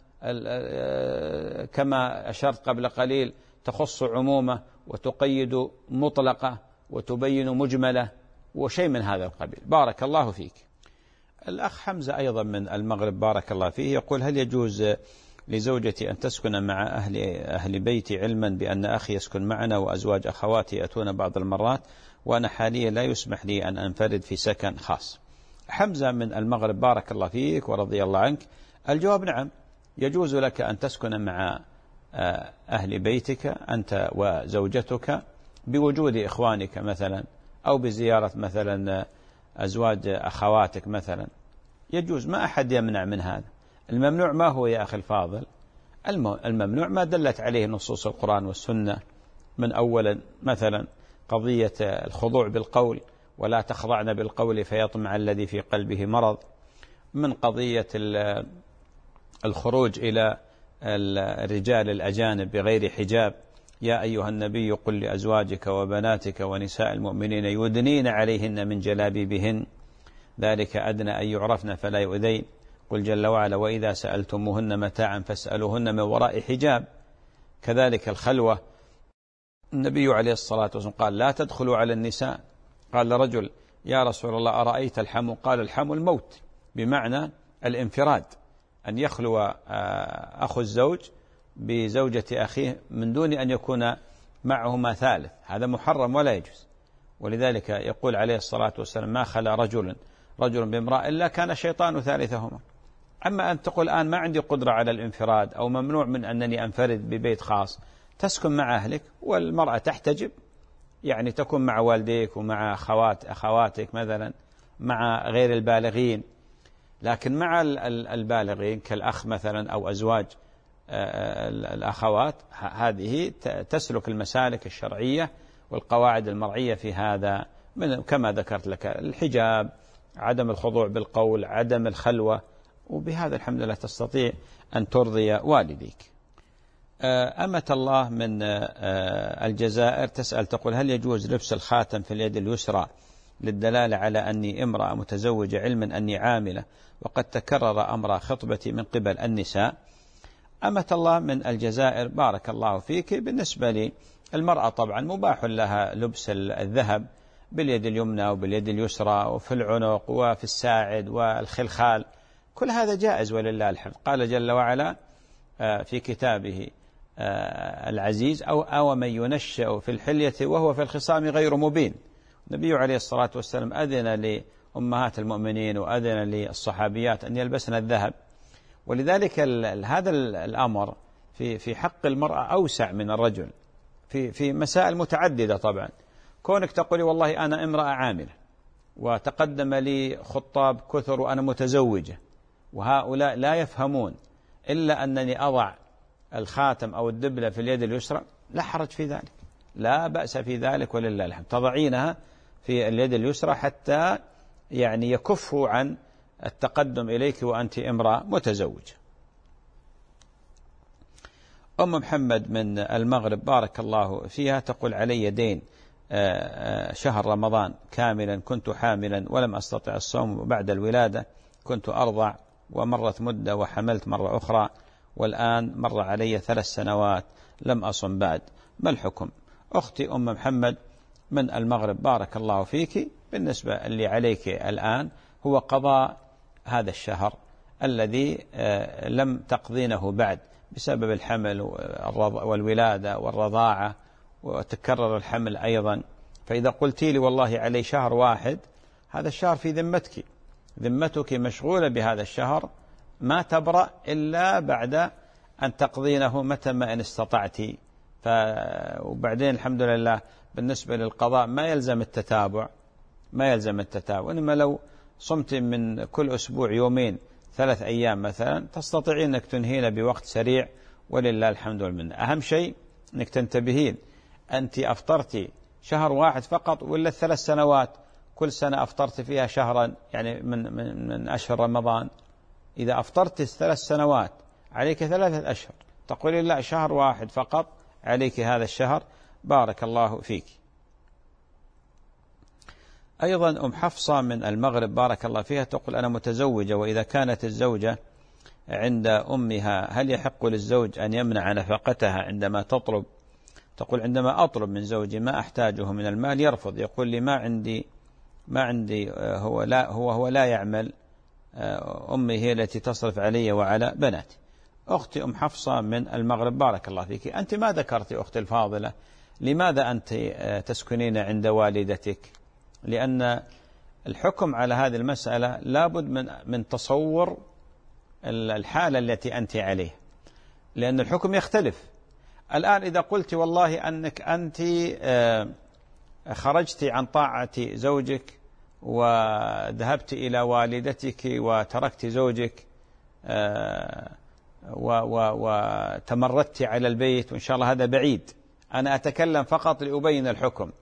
كما أشرت قبل قليل، تخص عمومه وتقيد مطلقة وتبين مجملة وشيء من هذا القبيل. بارك الله فيك. الأخ حمزة أيضا من المغرب بارك الله فيه يقول: هل يجوز لزوجتي أن تسكن مع أهل بيتي، علما بأن أخي يسكن معنا وأزواج أخواتي يأتون بعض المرات، وأنا حاليا لا يسمح لي أن أنفرد في سكن خاص؟ حمزة من المغرب بارك الله فيك ورضي الله عنك. الجواب: نعم، يجوز لك أن تسكن مع أهل بيتك أنت وزوجتك بوجود إخوانك مثلا، أو بزيارة مثلا أزواج أخواتك مثلا، يجوز، ما أحد يمنع من هذا. الممنوع ما هو يا أخي الفاضل؟ الممنوع ما دلت عليه نصوص القرآن والسنة، من أولا مثلا قضية الخضوع بالقول، ولا تخضعن بالقول فيطمع الذي في قلبه مرض، من قضية الخروج إلى الرجال الأجانب بغير حجاب. يا أيها النبي قل لأزواجك وبناتك ونساء المؤمنين يدنين عليهن من جلابيبهن ذلك أدنى أن يعرفن فلا يؤذين. قل جل وعلا: وإذا سألتموهن متاعا فاسألوهن من وراء حجاب. كذلك الخلوة، النبي عليه الصلاة والسلام قال: لا تدخلوا على النساء. قال رجل: يا رسول الله أرأيت الحم؟ قال الحم الموت، بمعنى الانفراد، أن يخلو أخو الزوج بزوجة أخيه من دون أن يكون معهما ثالث، هذا محرم ولا يجوز. ولذلك يقول عليه الصلاة والسلام ما خلا رجل بامرأة إلا كان الشيطان ثالثهما. أما أن تقول الآن ما عندي قدرة على الانفراد أو ممنوع من أنني أنفرد ببيت خاص، تسكن مع أهلك، والمرأة تحتجب، يعني تكون مع والديك ومع أخواتك مثلا، مع غير البالغين. لكن مع البالغين كالأخ مثلا أو أزواج الأخوات، هذه تسلك المسالك الشرعية والقواعد المرعية في هذا، كما ذكرت لك الحجاب، عدم الخضوع بالقول، عدم الخلوة، وبهذا الحمد لله تستطيع أن ترضي والديك. أمة الله من الجزائر تسأل تقول هل يجوز لبس الخاتم في اليد اليسرى للدلالة على أني امرأة متزوجة، علما أني عاملة وقد تكرر أمر خطبتي من قبل النساء؟ أمة الله من الجزائر بارك الله فيك، بالنسبة لي المرأة طبعا مباح لها لبس الذهب باليد اليمنى وباليد اليسرى وفي العنق وفي الساعد والخلخال، كل هذا جائز ولله الحمد. قال جل وعلا في كتابه العزيز أو من ينشأ في الحلية وهو في الخصام غير مبين. النبي عليه الصلاة والسلام أذن لأمهات المؤمنين وأذن للصحابيات أن يلبسن الذهب، ولذلك هذا الأمر في حق المرأة أوسع من الرجل في مسائل متعددة. طبعا كونك تقولي والله أنا امرأة عاملة وتقدم لي خطاب كثر وأنا متزوجة، وهؤلاء لا يفهمون إلا أنني أضع الخاتم أو الدبلة في اليد اليسرى، لا حرج في ذلك، لا بأس في ذلك ولله الحمد. تضعينها في اليد اليسرى حتى يعني يكفوا عن التقدم إليك وأنت امرأة متزوجة. أم محمد من المغرب بارك الله فيها تقول علي دين شهر رمضان كاملا، كنت حاملا ولم أستطع الصوم، وبعد الولادة كنت أرضع ومرت مدة وحملت مرة أخرى، والآن مر علي 3 سنوات لم أصم بعد، ما الحكم؟ أختي أم محمد من المغرب بارك الله فيك، بالنسبة اللي عليك الآن هو قضاء هذا الشهر الذي لم تقضينه بعد بسبب الحمل والولادة والرضاعة وتكرر الحمل أيضا. فإذا قلت لي والله علي شهر واحد، هذا الشهر في ذمتك، ذمتك مشغولة بهذا الشهر، ما تبرأ إلا بعد أن تقضينه متى ما إن استطعت. وبعدين الحمد لله بالنسبة للقضاء ما يلزم التتابع، إنما لو صمت من كل أسبوع يومين 3 أيام مثلا تستطيعين أنك تنهين بوقت سريع ولله الحمد والمنة. أهم شيء أنك تنتبهين، أنت أفطرتي شهر واحد فقط ولا 3 سنوات كل سنة أفطرت فيها شهرا، يعني من أشهر رمضان؟ إذا أفطرت 3 سنوات عليك 3 أشهر، تقولين لا شهر واحد فقط عليك هذا الشهر، بارك الله فيك. أيضا أم حفصة من المغرب بارك الله فيها تقول أنا متزوجة، وإذا كانت الزوجة عند أمها هل يحق للزوج أن يمنع نفقتها عندما تطلب؟ تقول عندما أطلب من زوجي ما أحتاجه من المال يرفض، يقول لي ما عندي هو لا يعمل، أمي هي التي تصرف علي وعلى بناتي. أختي أم حفصة من المغرب بارك الله فيك، أنت ما ذكرتي أختي الفاضلة لماذا أنت تسكنين عند والدتك؟ لأن الحكم على هذه المسألة لابد من تصور الحالة التي أنت عليه، لأن الحكم يختلف. الآن إذا قلت والله أنك أنت خرجت عن طاعة زوجك وذهبت إلى والدتك وتركت زوجك وتمردت على البيت، وإن شاء الله هذا بعيد، أنا أتكلم فقط لأبين الحكم،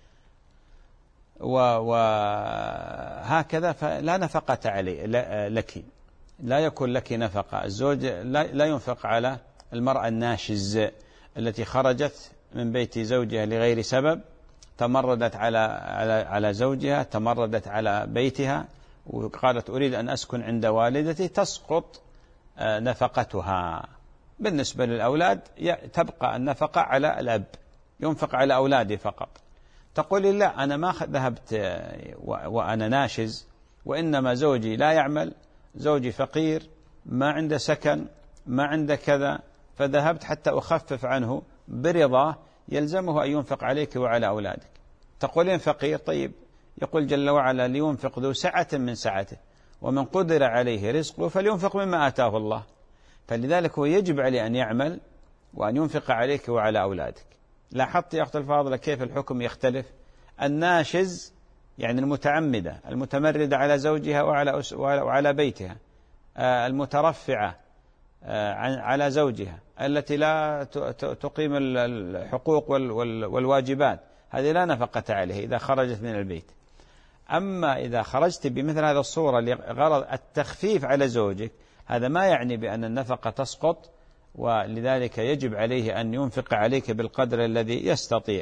وهكذا فلا نفقة علي لك، لا يكون لك نفقة. الزوج لا ينفق على المرأة الناشز التي خرجت من بيت زوجها لغير سبب، تمردت على زوجها، تمردت على بيتها وقالت أريد أن أسكن عند والدتي، تسقط نفقتها. بالنسبة للأولاد تبقى النفقة على الأب، ينفق على أولاده فقط. تقولي لا أنا ما ذهبت وأنا ناشز، وإنما زوجي لا يعمل، زوجي فقير ما عنده سكن ما عنده كذا، فذهبت حتى أخفف عنه برضاه، يلزمه أن ينفق عليك وعلى أولادك. تقولين فقير، طيب يقول جل وعلا لينفق ذو سعة من سعته ومن قدر عليه رزقه فلينفق مما آتاه الله. فلذلك هو يجب عليه أن يعمل وأن ينفق عليك وعلى أولادك. لاحظت يا أخت الفاضلة كيف الحكم يختلف؟ الناشز يعني المتعمدة المتمردة على زوجها وعلى بيتها، المترفعة على زوجها، التي لا تقيم الحقوق والواجبات، هذه لا نفقة عليه إذا خرجت من البيت. أما إذا خرجت بمثل هذه الصورة لغرض التخفيف على زوجك، هذا ما يعني بأن النفقة تسقط، ولذلك يجب عليه أن ينفق عليك بالقدر الذي يستطيع.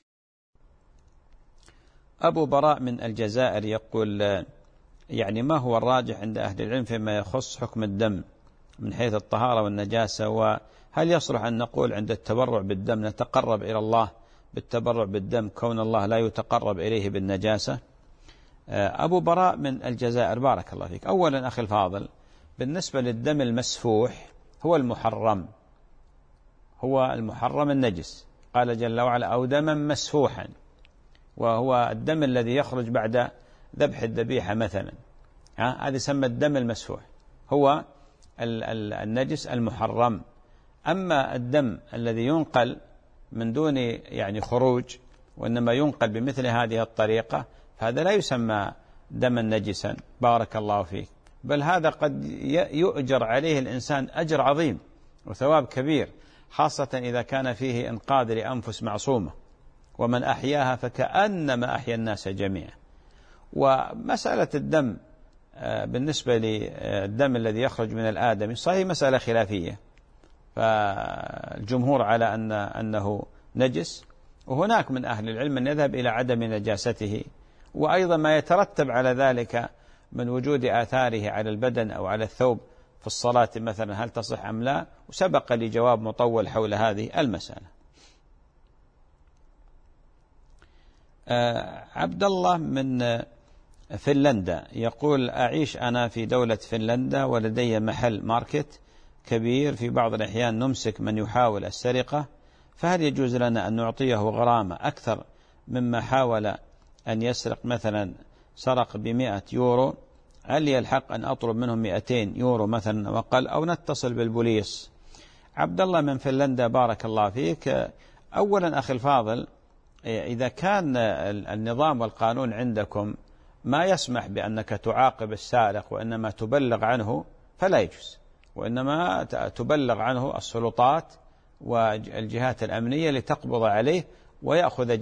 أبو براء من الجزائر يقول يعني ما هو الراجح عند أهل العلم فيما يخص حكم الدم من حيث الطهارة والنجاسة، وهل يصلح أن نقول عند التبرع بالدم نتقرب إلى الله بالتبرع بالدم كون الله لا يتقرب إليه بالنجاسة؟ أبو براء من الجزائر بارك الله فيك. أولا أخي الفاضل، بالنسبة للدم المسفوح هو المحرم، هو المحرم النجس، قال جل وعلا أو دما مسفوحا، وهو الدم الذي يخرج بعد ذبح الذبيحة مثلا، هذا يسمى الدم المسفوح، هو النجس المحرم. أما الدم الذي ينقل من دون يعني خروج وإنما ينقل بمثل هذه الطريقة، فهذا لا يسمى دما نجسا بارك الله فيك، بل هذا قد يؤجر عليه الإنسان أجر عظيم وثواب كبير، خاصة إذا كان فيه إنقاذ لأنفس معصومة، ومن أحياها فكأنما أحيا الناس جميعا. ومسألة الدم بالنسبة للدم الذي يخرج من الآدمي صحيح مسألة خلافية، فالجمهور على أنه نجس، وهناك من أهل العلم من يذهب إلى عدم نجاسته، وأيضا ما يترتب على ذلك من وجود آثاره على البدن أو على الثوب في الصلاة مثلا هل تصح أم لا، وسبق لي جواب مطول حول هذه المسألة. عبد الله من فنلندا يقول أعيش أنا في دولة فنلندا ولدي محل ماركت كبير، في بعض الأحيان نمسك من يحاول السرقة، فهل يجوز لنا أن نعطيه غرامة أكثر مما حاول أن يسرق؟ مثلا سرق ب100 يورو، هل لي الحق أن أطلب منهم 200 يورو مثلا وقل، أو نتصل بالبوليس؟ عبد الله من فنلندا بارك الله فيك. أولا أخي الفاضل، إذا كان النظام والقانون عندكم ما يسمح بأنك تعاقب السارق وإنما تبلغ عنه فلا يجوز، وإنما تبلغ عنه السلطات والجهات الأمنية لتقبض عليه ويأخذ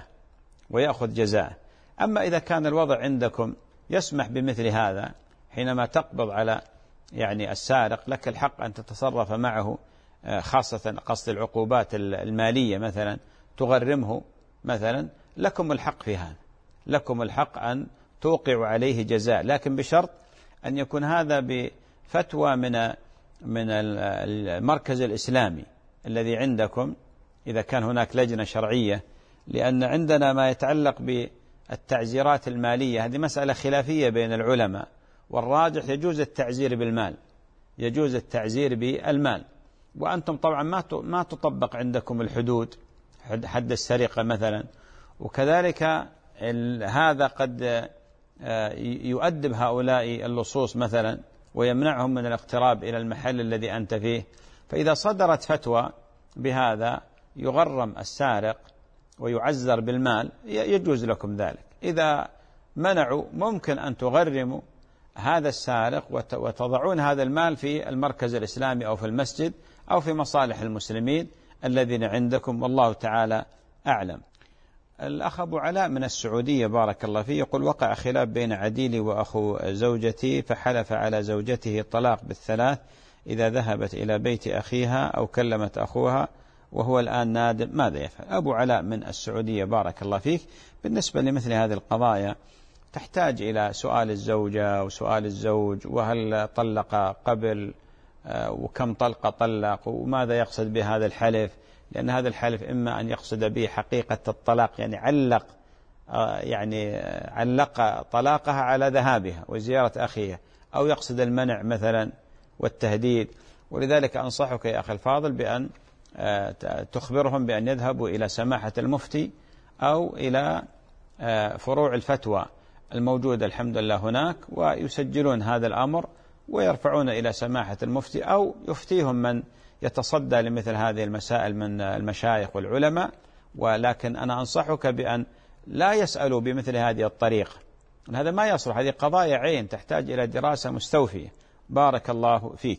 جزاءه. أما إذا كان الوضع عندكم يسمح بمثل هذا، حينما تقبض على يعني السارق لك الحق أن تتصرف معه، خاصة قصد العقوبات المالية مثلا تغرمه مثلا، لكم الحق في هذا، لكم الحق أن توقع عليه جزاء، لكن بشرط أن يكون هذا بفتوى من المركز الإسلامي الذي عندكم، إذا كان هناك لجنة شرعية، لأن عندنا ما يتعلق بالتعزيرات المالية هذه مسألة خلافية بين العلماء، والراجح يجوز التعزير بالمال، يجوز التعزير بالمال. وأنتم طبعا ما تطبق عندكم الحدود، حد السرقة مثلا، وكذلك هذا قد يؤدب هؤلاء اللصوص مثلا ويمنعهم من الاقتراب إلى المحل الذي أنت فيه. فإذا صدرت فتوى بهذا يغرم السارق ويعزر بالمال يجوز لكم ذلك. إذا منعوا ممكن أن تغرموا هذا السارق وتضعون هذا المال في المركز الإسلامي أو في المسجد أو في مصالح المسلمين الذين عندكم، والله تعالى أعلم. الأخ أبو علاء من السعودية بارك الله فيه يقول وقع خلاف بين عديلي وأخو زوجتي، فحلف على زوجته الطلاق بالثلاث إذا ذهبت إلى بيت أخيها أو كلمت أخوها وهو الآن نادم، ماذا يفعل؟ أبو علاء من السعودية بارك الله فيك، بالنسبة لمثل هذه القضايا تحتاج إلى سؤال الزوجة وسؤال الزوج، وهل طلق قبل وكم طلقة طلق وماذا يقصد بهذا الحلف، لأن هذا الحلف إما أن يقصد به حقيقة الطلاق يعني علق يعني علق طلاقها على ذهابها وزيارة أخيها، أو يقصد المنع مثلا والتهديد. ولذلك أنصحك يا أخي الفاضل بأن تخبرهم بأن يذهبوا إلى سماحة المفتي أو إلى فروع الفتوى الموجودة الحمد لله هناك، ويسجلون هذا الأمر ويرفعون إلى سماحة المفتي، أو يفتيهم من يتصدى لمثل هذه المسائل من المشايخ والعلماء. ولكن أنا أنصحك بأن لا يسألوا بمثل هذه الطريقة، هذا ما يصلح، هذه قضايا عين تحتاج إلى دراسة مستوفية. بارك الله فيك.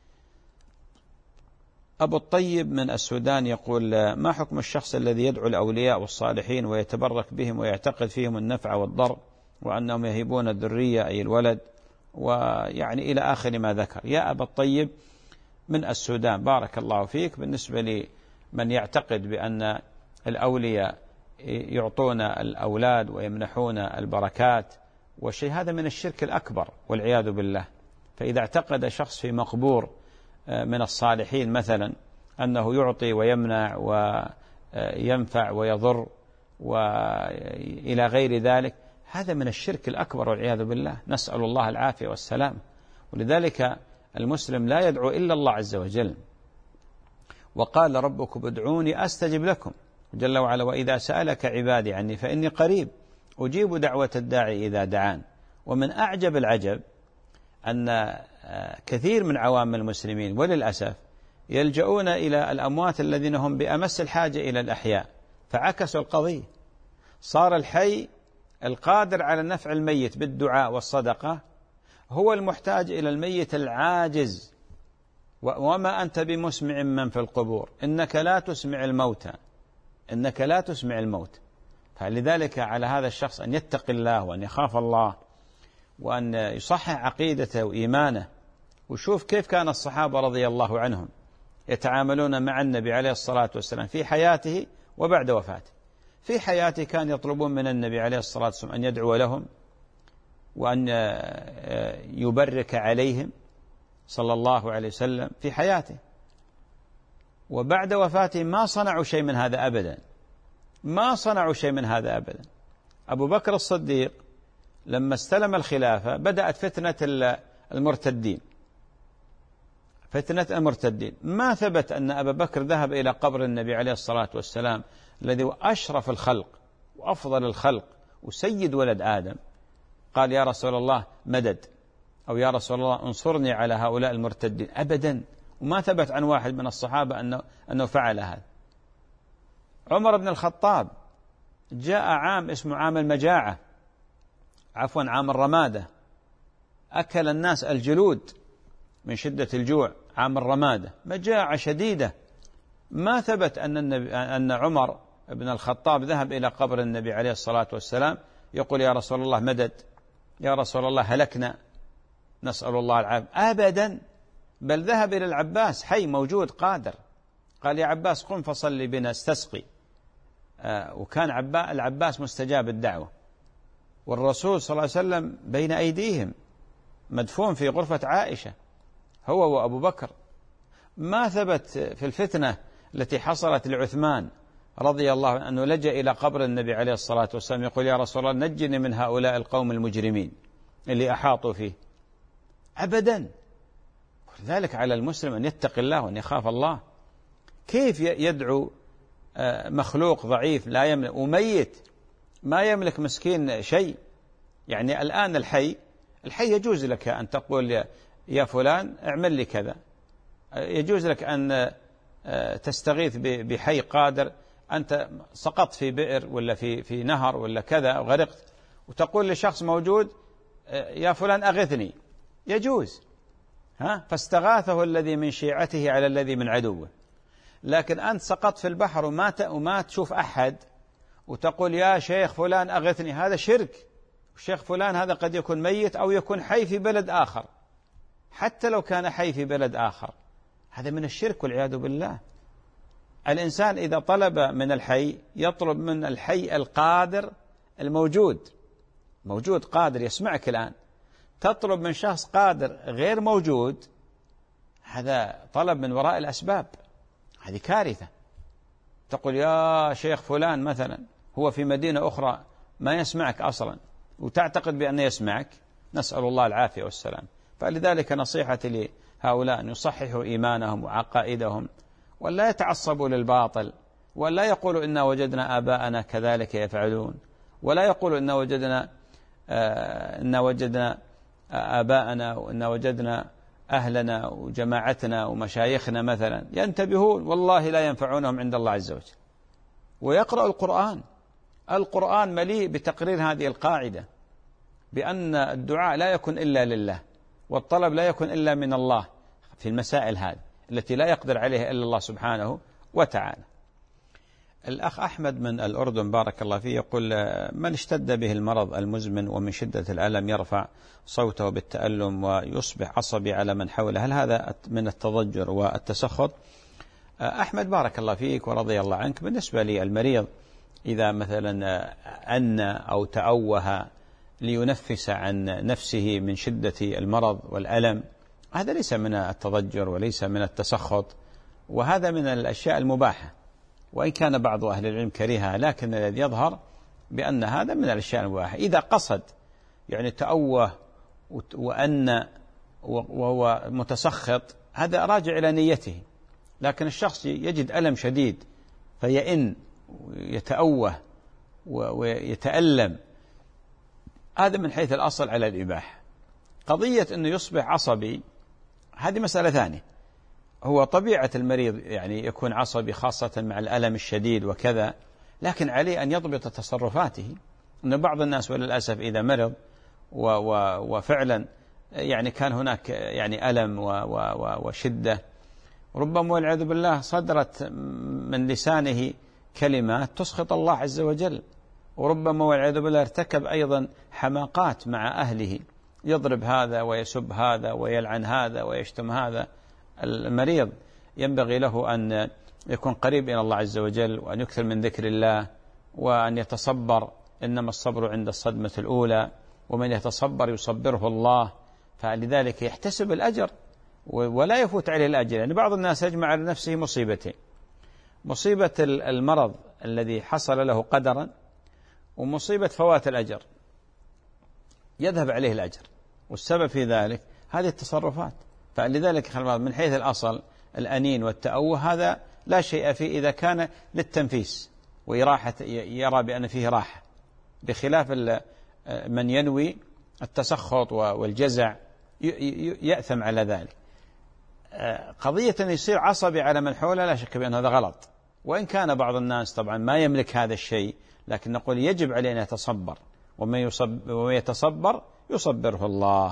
أبو الطيب من السودان يقول: ما حكم الشخص الذي يدعو الأولياء والصالحين ويتبرك بهم ويعتقد فيهم النفع والضر وأنهم يهبون الذرية أي الولد، ويعني إلى آخر ما ذكر؟ يا أبا الطيب من السودان، بارك الله فيك، بالنسبة لمن يعتقد بأن الأولياء يعطون الأولاد ويمنحون البركات والشيء، هذا من الشرك الأكبر والعياذ بالله. فإذا اعتقد شخص في مقبور من الصالحين مثلا أنه يعطي ويمنع وينفع ويضر وإلى غير ذلك، هذا من الشرك الأكبر والعياذ بالله، نسأل الله العافية والسلام. ولذلك المسلم لا يدعو إلا الله عز وجل، وقال ربكم ادعوني أستجب لكم جل وعلا: وإذا سألك عبادي عني فإني قريب أجيب دعوة الداعي إذا دعان. ومن أعجب العجب أن كثير من عوام المسلمين وللأسف يلجؤون إلى الأموات الذين هم بأمس الحاجة إلى الأحياء، فعكسوا القضية. صار الحي القادر على نفع الميت بالدعاء والصدقة هو المحتاج إلى الميت العاجز. وما أنت بمسمع من في القبور إنك لا تسمع الموتى، إنك لا تسمع الموت. فلذلك على هذا الشخص أن يتقي الله وأن يخاف الله وأن يصحح عقيدته وإيمانه، وشوف كيف كان الصحابة رضي الله عنهم يتعاملون مع النبي عليه الصلاة والسلام في حياته وبعد وفاته. في حياته كان يطلبون من النبي عليه الصلاة والسلام أن يدعو لهم وأن يبرك عليهم صلى الله عليه وسلم في حياته، وبعد وفاته ما صنعوا شيء من هذا أبدا، ما صنعوا شيء من هذا أبدا. أبو بكر الصديق لما استلم الخلافة بدأت فتنة المرتدين، فتنة المرتدين. ما ثبت أن أبا بكر ذهب إلى قبر النبي عليه الصلاة والسلام الذي هو أشرف الخلق وأفضل الخلق وسيد ولد آدم، قال: يا رسول الله مدد، أو يا رسول الله انصرني على هؤلاء المرتدين، أبدا. وما ثبت عن واحد من الصحابة أنه فعل هذا. عمر بن الخطاب جاء عام اسمه عام المجاعة، عفوا عام الرمادة، أكل الناس الجلود من شدة الجوع، عام الرمادة، مجاعة شديدة. ما ثبت أن عمر بن الخطاب ذهب إلى قبر النبي عليه الصلاة والسلام يقول: يا رسول الله مدد، يا رسول الله هلكنا، نسأل الله العافية، أبدا. بل ذهب إلى العباس حي موجود قادر، قال: يا عباس قم فصلي بنا استسقي. وكان العباس مستجاب الدعوة، والرسول صلى الله عليه وسلم بين أيديهم مدفون في غرفة عائشة هو وأبو بكر. ما ثبت في الفتنة التي حصلت لعثمان رضي الله عنه أنه لجأ إلى قبر النبي عليه الصلاة والسلام يقول: يا رسول الله نجني من هؤلاء القوم المجرمين اللي أحاطوا فيه، أبدا. ولذلك على المسلم أن يتقي الله وأن يخاف الله. كيف يدعو مخلوق ضعيف لا يملك وميت ما يملك مسكين شيء؟ يعني الآن الحي يجوز لك أن تقول: يا فلان اعمل لي كذا، يجوز لك أن تستغيث بحي قادر، أنت سقطت في بئر ولا في نهر ولا كذا وغرقت، وتقول لشخص موجود: يا فلان أغثني، يجوز. فاستغاثه الذي من شيعته على الذي من عدوه. لكن أنت سقطت في البحر وما تشوف أحد وتقول: يا شيخ فلان أغثني، هذا شرك. الشيخ فلان هذا قد يكون ميت أو يكون حي في بلد آخر، حتى لو كان حي في بلد آخر هذا من الشرك والعياذ بالله. الإنسان إذا طلب من الحي يطلب من الحي القادر الموجود، موجود قادر يسمعك الآن. تطلب من شخص قادر غير موجود، هذا طلب من وراء الأسباب، هذه كارثة. تقول: يا شيخ فلان مثلا هو في مدينة أخرى ما يسمعك أصلا وتعتقد بأنه يسمعك، نسأل الله العافية والسلام. فلذلك نصيحتي لهؤلاء أن يصححوا إيمانهم وعقائدهم، ولا يتعصبوا للباطل، ولا يقولوا إنا وجدنا آباءنا كذلك يفعلون، ولا يقولوا إنا وجدنا آباءنا وإنا وجدنا أهلنا وجماعتنا ومشايخنا مثلا. ينتبهون والله لا ينفعونهم عند الله عز وجل. ويقرأ القرآن مليء بتقرير هذه القاعدة، بأن الدعاء لا يكون إلا لله، والطلب لا يكون إلا من الله في المسائل هذه التي لا يقدر عليها إلا الله سبحانه وتعالى. الأخ أحمد من الأردن بارك الله فيه يقول: من اشتد به المرض المزمن ومن شدة الألم يرفع صوته بالتألم ويصبح عصبي على من حوله، هل هذا من التضجر والتسخط؟ أحمد بارك الله فيك ورضي الله عنك، بالنسبة للمريض إذا مثلا أن أو تأوه لينفس عن نفسه من شدة المرض والألم، هذا ليس من التضجر وليس من التسخط، وهذا من الأشياء المباحة، وإن كان بعض أهل العلم كرهها، لكن الذي يظهر بأن هذا من الأشياء المباحة. إذا قصد يعني تأوه وأن وهو متسخط، هذا راجع إلى نيته. لكن الشخص يجد ألم شديد فيئن ويتأوه ويتألم، هذا من حيث الأصل على الإباحة. قضية أنه يصبح عصبي هذه مسألة ثانية. هو طبيعة المريض يعني يكون عصبي خاصة مع الألم الشديد وكذا، لكن عليه أن يضبط تصرفاته. أن بعض الناس وللأسف إذا مرض وفعلا يعني كان هناك يعني ألم وشدة، ربما والعياذ بالله صدرت من لسانه كلمات تسخط الله عز وجل، وربما والعياذ بالله ارتكب أيضا حماقات مع أهله، يضرب هذا ويسب هذا ويلعن هذا ويشتم هذا. المريض ينبغي له أن يكون قريب إلى الله عز وجل، وأن يكثر من ذكر الله، وأن يتصبر، إنما الصبر عند الصدمة الأولى، ومن يتصبر يصبره الله. فلذلك يحتسب الأجر ولا يفوت عليه الأجر. يعني بعض الناس يجمع على نفسه مصيبتين: مصيبة المرض الذي حصل له قدرا، ومصيبة فوات الأجر، يذهب عليه الأجر، والسبب في ذلك هذه التصرفات. فلذلك من حيث الأصل الأنين والتأوه هذا لا شيء فيه إذا كان للتنفيس وإراحة، يرى بأن فيه راحة، بخلاف من ينوي التسخط والجزع يأثم على ذلك. قضية أن يصير عصبي على من حوله لا شك بأن هذا غلط، وإن كان بعض الناس طبعا ما يملك هذا الشيء، لكن نقول يجب عليه أن يتصبر، ومن يتصبر يصبره الله.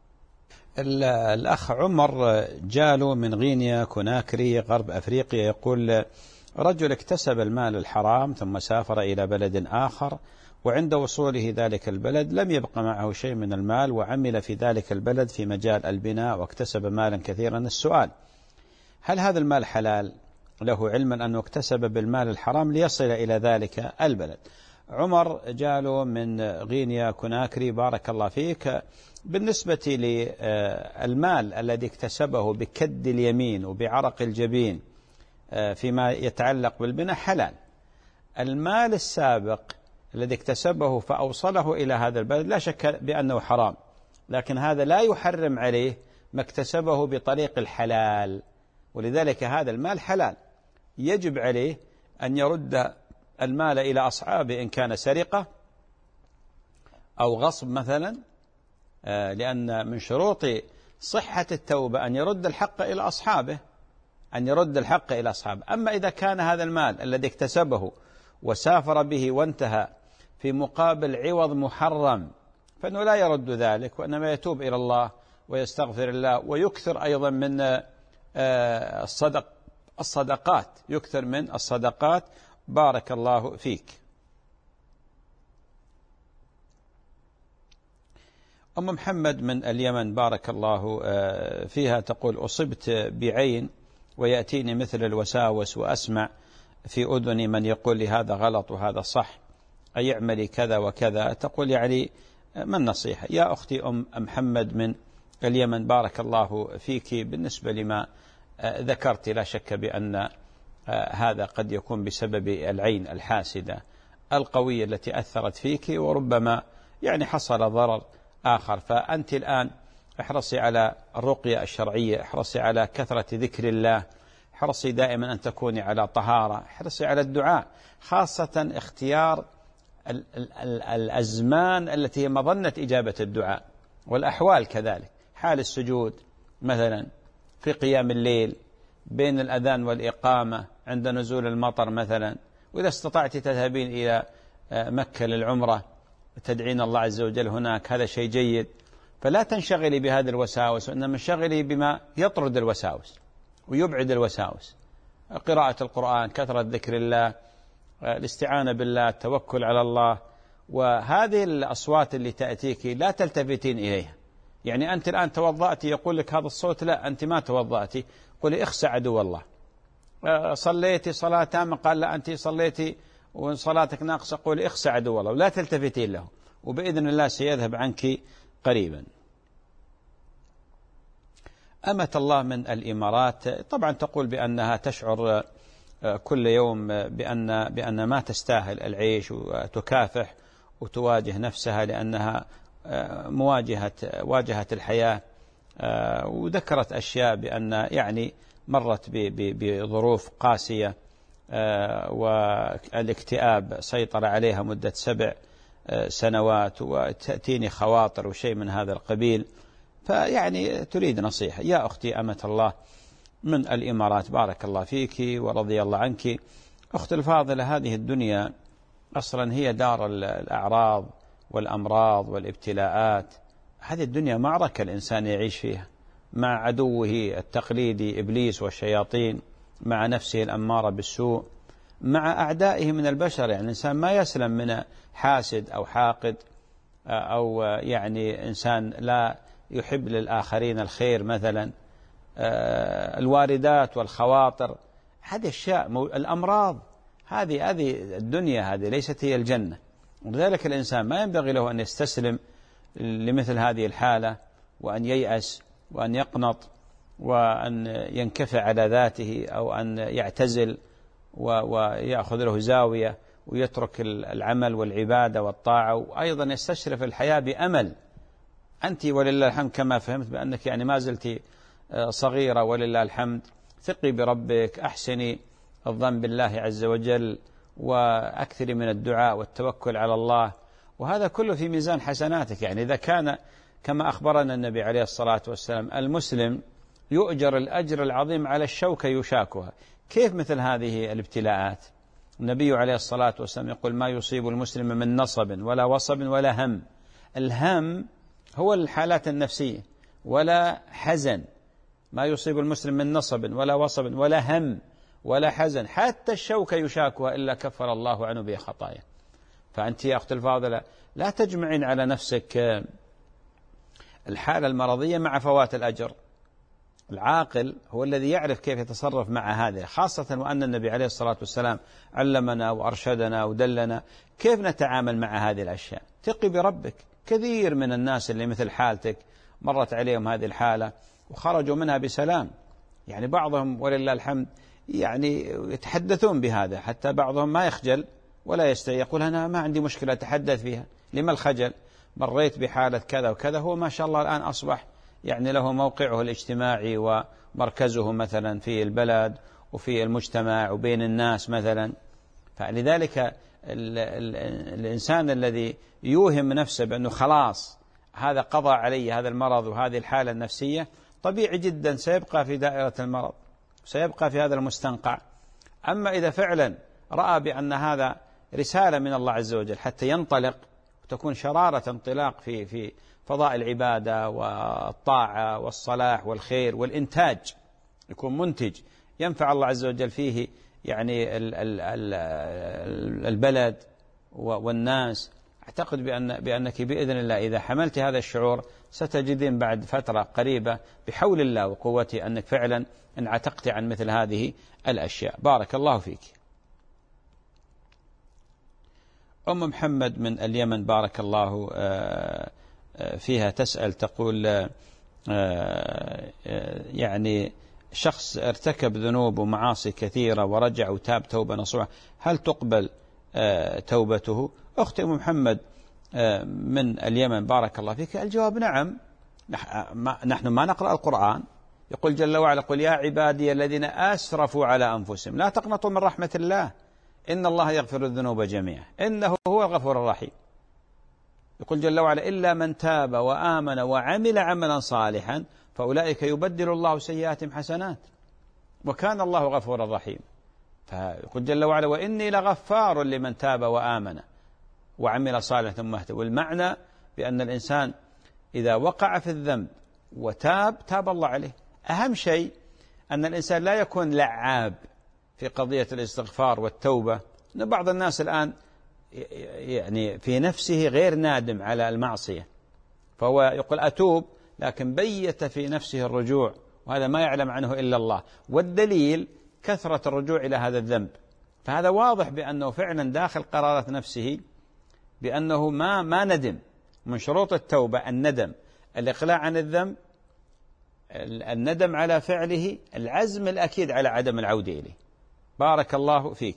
الأخ عمر جالو من غينيا كوناكري غرب أفريقيا يقول: رجل اكتسب المال الحرام ثم سافر إلى بلد آخر، وعند وصوله ذلك البلد لم يبقى معه شيء من المال، وعمل في ذلك البلد في مجال البناء واكتسب مالا كثيرا. السؤال: هل هذا المال حلال له، علما أنه اكتسب بالمال الحرام ليصل إلى ذلك البلد؟ عمر جالو من غينيا كوناكري بارك الله فيك، بالنسبة للمال الذي اكتسبه بكد اليمين وبعرق الجبين فيما يتعلق بالبناء حلال. المال السابق الذي اكتسبه فأوصله إلى هذا البلد لا شك بأنه حرام، لكن هذا لا يحرم عليه ما اكتسبه بطريق الحلال، ولذلك هذا المال حلال. يجب عليه أن يرد المال إلى أصحابه إن كان سرقة أو غصب مثلا، لأن من شروط صحة التوبة أن يرد الحق إلى أصحابه، أما إذا كان هذا المال الذي اكتسبه وسافر به وانتهى في مقابل عوض محرم فإنه لا يرد ذلك، وإنما يتوب إلى الله ويستغفر الله، ويكثر أيضا من الصدقات، يكثر من الصدقات. بارك الله فيك. أم محمد من اليمن بارك الله فيها تقول: أصبت بعين ويأتيني مثل الوساوس، وأسمع في أذني من يقول لي هذا غلط وهذا صح، أي اعملي كذا وكذا. تقول يعني ما النصيحة؟ يا أختي أم محمد من اليمن بارك الله فيك، بالنسبة لما ذكرت لا شك بأن هذا قد يكون بسبب العين الحاسدة القوية التي أثرت فيك، وربما يعني حصل ضرر آخر. فأنت الآن احرصي على الرقية الشرعية، احرصي على كثرة ذكر الله، احرصي دائما أن تكوني على طهارة، احرصي على الدعاء، خاصة اختيار الأزمان التي هي مظنة إجابة الدعاء، والأحوال كذلك، حال السجود مثلا في قيام الليل، بين الأذان والإقامة، عند نزول المطر مثلا، وإذا استطعت تذهبين إلى مكة للعمرة تدعين الله عز وجل هناك، هذا شيء جيد. فلا تنشغلي بهذه الوساوس، وإنما انشغلي بما يطرد الوساوس ويبعد الوساوس، قراءة القرآن، كثرة ذكر الله، الاستعانة بالله، التوكل على الله. وهذه الأصوات اللي تأتيك لا تلتفتين إليها. يعني أنت الآن توضأتي يقول لك هذا الصوت، لا أنت ما توضأتي، قولي اخسى عدو الله. صليتي صلاة تامة، قال لا أنت صليتي وصلاتك ناقصة، قولي اخسى عدو الله، ولا تلتفتين له، وبإذن الله سيذهب عنك قريبا. أمة الله من الإمارات طبعا تقول بأنها تشعر كل يوم بأن ما تستاهل العيش، وتكافح وتواجه نفسها لأنها واجهت الحياة، وذكرت أشياء بأن يعني مرت بظروف قاسية، والاكتئاب سيطر عليها مدة 7 سنوات، وتأتيني خواطر وشيء من هذا القبيل. فيعني تريد نصيحة. يا أختي أمة الله من الإمارات، بارك الله فيك ورضي الله عنك. أخت الفاضلة، هذه الدنيا أصلا هي دار الأعراض والأمراض والابتلاءات. هذه الدنيا معركة الإنسان يعيش فيها مع عدوه التقليدي إبليس والشياطين، مع نفسه الأمارة بالسوء، مع أعدائه من البشر. يعني الإنسان ما يسلم من حاسد أو حاقد، أو يعني إنسان لا يحب للآخرين الخير مثلا. الواردات والخواطر، هذه أشياء الأمراض، هذه الدنيا، هذه ليست هي الجنة. ولذلك الإنسان ما ينبغي له أن يستسلم لمثل هذه الحالة، وأن ييأس، وأن يقنط، وأن ينكفى على ذاته، أو أن يعتزل ويأخذ له زاوية ويترك العمل والعبادة والطاعة، وأيضا يستشرف الحياة بأمل. أنت ولله الحمد كما فهمت بأنك يعني ما زلت صغيرة ولله الحمد، ثقي بربك، أحسني الظن بالله عز وجل، وأكثري من الدعاء والتوكل على الله، وهذا كله في ميزان حسناتك. يعني إذا كان كما أخبرنا النبي عليه الصلاة والسلام المسلم يؤجر الأجر العظيم على الشوكة يشاكها، كيف مثل هذه الابتلاءات؟ النبي عليه الصلاة والسلام يقول ما يصيب المسلم من نصب ولا وصب ولا هم. الهم هو الحالات النفسية، ولا حزن. ما يصيب المسلم من نصب ولا وصب ولا هم ولا حزن، حتى الشوكة يشاكها إلا كفر الله عنه به خطايا. فأنت يا أخت الفاضلة لا تجمعين على نفسك الحالة المرضية مع فوات الأجر. العاقل هو الذي يعرف كيف يتصرف مع هذا، خاصة وأن النبي عليه الصلاة والسلام علمنا وأرشدنا ودلنا كيف نتعامل مع هذه الأشياء. ثقي بربك. كثير من الناس اللي مثل حالتك مرت عليهم هذه الحالة وخرجوا منها بسلام. يعني بعضهم ولله الحمد يعني يتحدثون بهذا، حتى بعضهم ما يخجل ولا يستحي، يقول أنا ما عندي مشكلة أتحدث فيها، لما الخجل؟ مريت بحالة كذا وكذا. هو ما شاء الله الآن أصبح يعني له موقعه الاجتماعي ومركزه مثلا في البلد وفي المجتمع وبين الناس مثلا. فلذلك الإنسان الذي يوهم نفسه بأنه خلاص هذا قضى علي هذا المرض وهذه الحالة النفسية، طبيعي جدا سيبقى في دائرة المرض، سيبقى في هذا المستنقع. أما إذا فعلا رأى بأن هذا رسالة من الله عز وجل حتى ينطلق وتكون شرارة انطلاق في فضاء العبادة والطاعة والصلاح والخير والإنتاج، يكون منتج ينفع الله عز وجل فيه يعني البلد والناس. أعتقد بأنك بإذن الله إذا حملت هذا الشعور ستجدين بعد فترة قريبة بحول الله وقوته أنك فعلا انعتقت عن مثل هذه الأشياء. بارك الله فيك. أم محمد من اليمن بارك الله فيها تسأل تقول يعني شخص ارتكب ذنوب ومعاصي كثيرة ورجع وتاب توبة نصوحة، هل تقبل توبته. أختي محمد من اليمن بارك الله فيك، الجواب نعم. نحن ما نقرأ القرآن، يقول جل وعلا: قل يا عبادي الذين أسرفوا على أنفسهم لا تقنطوا من رحمة الله إن الله يغفر الذنوب جميعا إنه هو الغفور الرحيم. يقول جل وعلا: إلا من تاب وآمن وعمل عملا صالحا فأولئك يبدل الله سيئاتهم حسنات وكان الله غفورا رحيما. فيقول جل وعلا: وإني لغفار لمن تاب وآمن وعمل صالحا ثم اهتدى. والمعنى بأن الإنسان إذا وقع في الذنب وتاب تاب الله عليه. أهم شيء أن الإنسان لا يكون لعاب في قضية الاستغفار والتوبة. أن بعض الناس الآن يعني في نفسه غير نادم على المعصية، فهو يقول أتوب، لكن بيت في نفسه الرجوع، وهذا ما يعلم عنه إلا الله. والدليل كثرة الرجوع إلى هذا الذنب. فهذا واضح بأنه فعلا داخل قرارة نفسه بأنه ما ندم. من شروط التوبة الندم، الإقلاع عن الذنب، الندم على فعله، العزم الأكيد على عدم العودة إليه. بارك الله فيك.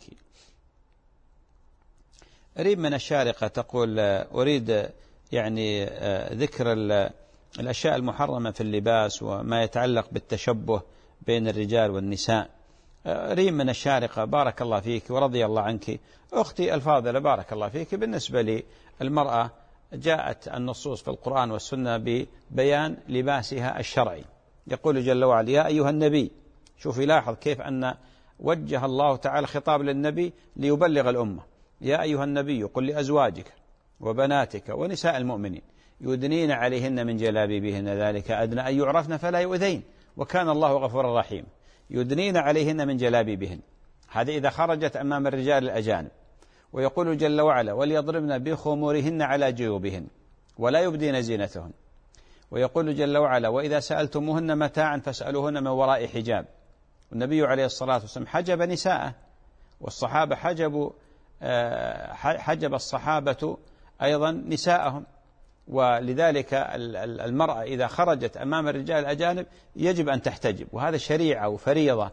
ريم من الشارقة تقول: أريد يعني ذكر الأشياء المحرمة في اللباس وما يتعلق بالتشبه بين الرجال والنساء. ريم من الشارقة بارك الله فيك ورضي الله عنك. أختي الفاضلة بارك الله فيك، بالنسبة للمرأة جاءت النصوص في القرآن والسنة ببيان لباسها الشرعي. يقول جل وعلا: يا أيها النبي. شوفي لاحظ كيف أن وجه الله تعالى خطاب للنبي ليبلغ الأمة. يا أيها النبي قل لأزواجك وبناتك ونساء المؤمنين يدنين عليهن من جلابيبهن ذلك أدنى أن يعرفن فلا يؤذين وكان الله غفورا رحيما. يدنين عليهن من جلابيبهن، هذه إذا خرجت أمام الرجال الأجانب. ويقول جل وعلا: وليضربن بخمورهن على جيوبهن ولا يبدين زينتهن. ويقول جل وعلا: وإذا سألتموهن متاعا فاسألوهن من وراء حجاب. والنبي عليه الصلاة والسلام حجب نساءه، والصحابة حجب الصحابة أيضا نساءهم. ولذلك المرأة إذا خرجت أمام الرجال الأجانب يجب أن تحتجب، وهذا شريعة وفريضة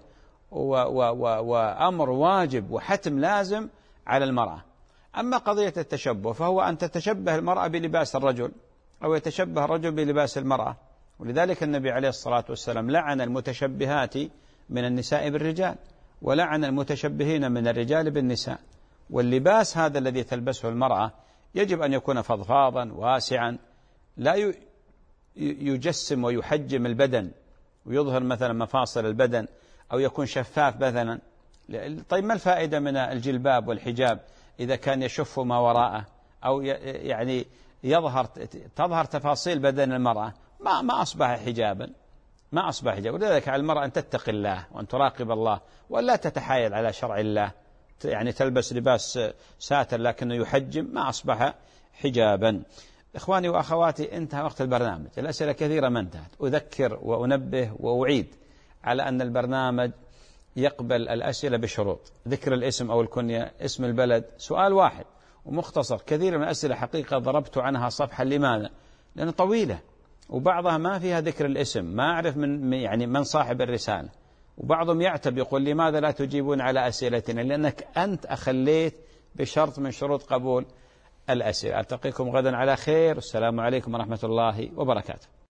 وأمر واجب وحتم لازم على المرأة. أما قضية التشبه فهو أن تتشبه المرأة بلباس الرجل أو يتشبه الرجل بلباس المرأة. ولذلك النبي عليه الصلاة والسلام لعن المتشبهات من النساء بالرجال، ولعن المتشبهين من الرجال بالنساء. واللباس هذا الذي تلبسه المرأة يجب أن يكون فضفاضا واسعا، لا يجسم ويحجم البدن ويظهر مثلا مفاصل البدن، أو يكون شفاف مثلا. طيب ما الفائدة من الجلباب والحجاب إذا كان يشف ما وراءه أو يعني تظهر تفاصيل بدن المرأة؟ ما أصبح حجابا، ما أصبح حجابا. ولذلك على المرأة أن تتقي الله وأن تراقب الله ولا تتحايل على شرع الله، يعني تلبس لباس ساتر لكنه يحجم، ما أصبح حجابا. إخواني وأخواتي، انتهى وقت البرنامج. الأسئلة كثيرة ما انتهت. أذكر وأنبه وأعيد على أن البرنامج يقبل الأسئلة بشروط: ذكر الاسم أو الكنية، اسم البلد، سؤال واحد ومختصر. كثير من الأسئلة حقيقة ضربت عنها صفحة. لماذا؟ لأنها طويلة، وبعضها ما فيها ذكر الاسم، ما أعرف من صاحب الرسالة. وبعضهم يعتب يقول: لماذا لا تجيبون على أسئلتنا؟ لأنك أنت أخليت بشرط من شروط قبول الأسئلة. ألتقيكم غدا على خير. السلام عليكم ورحمة الله وبركاته.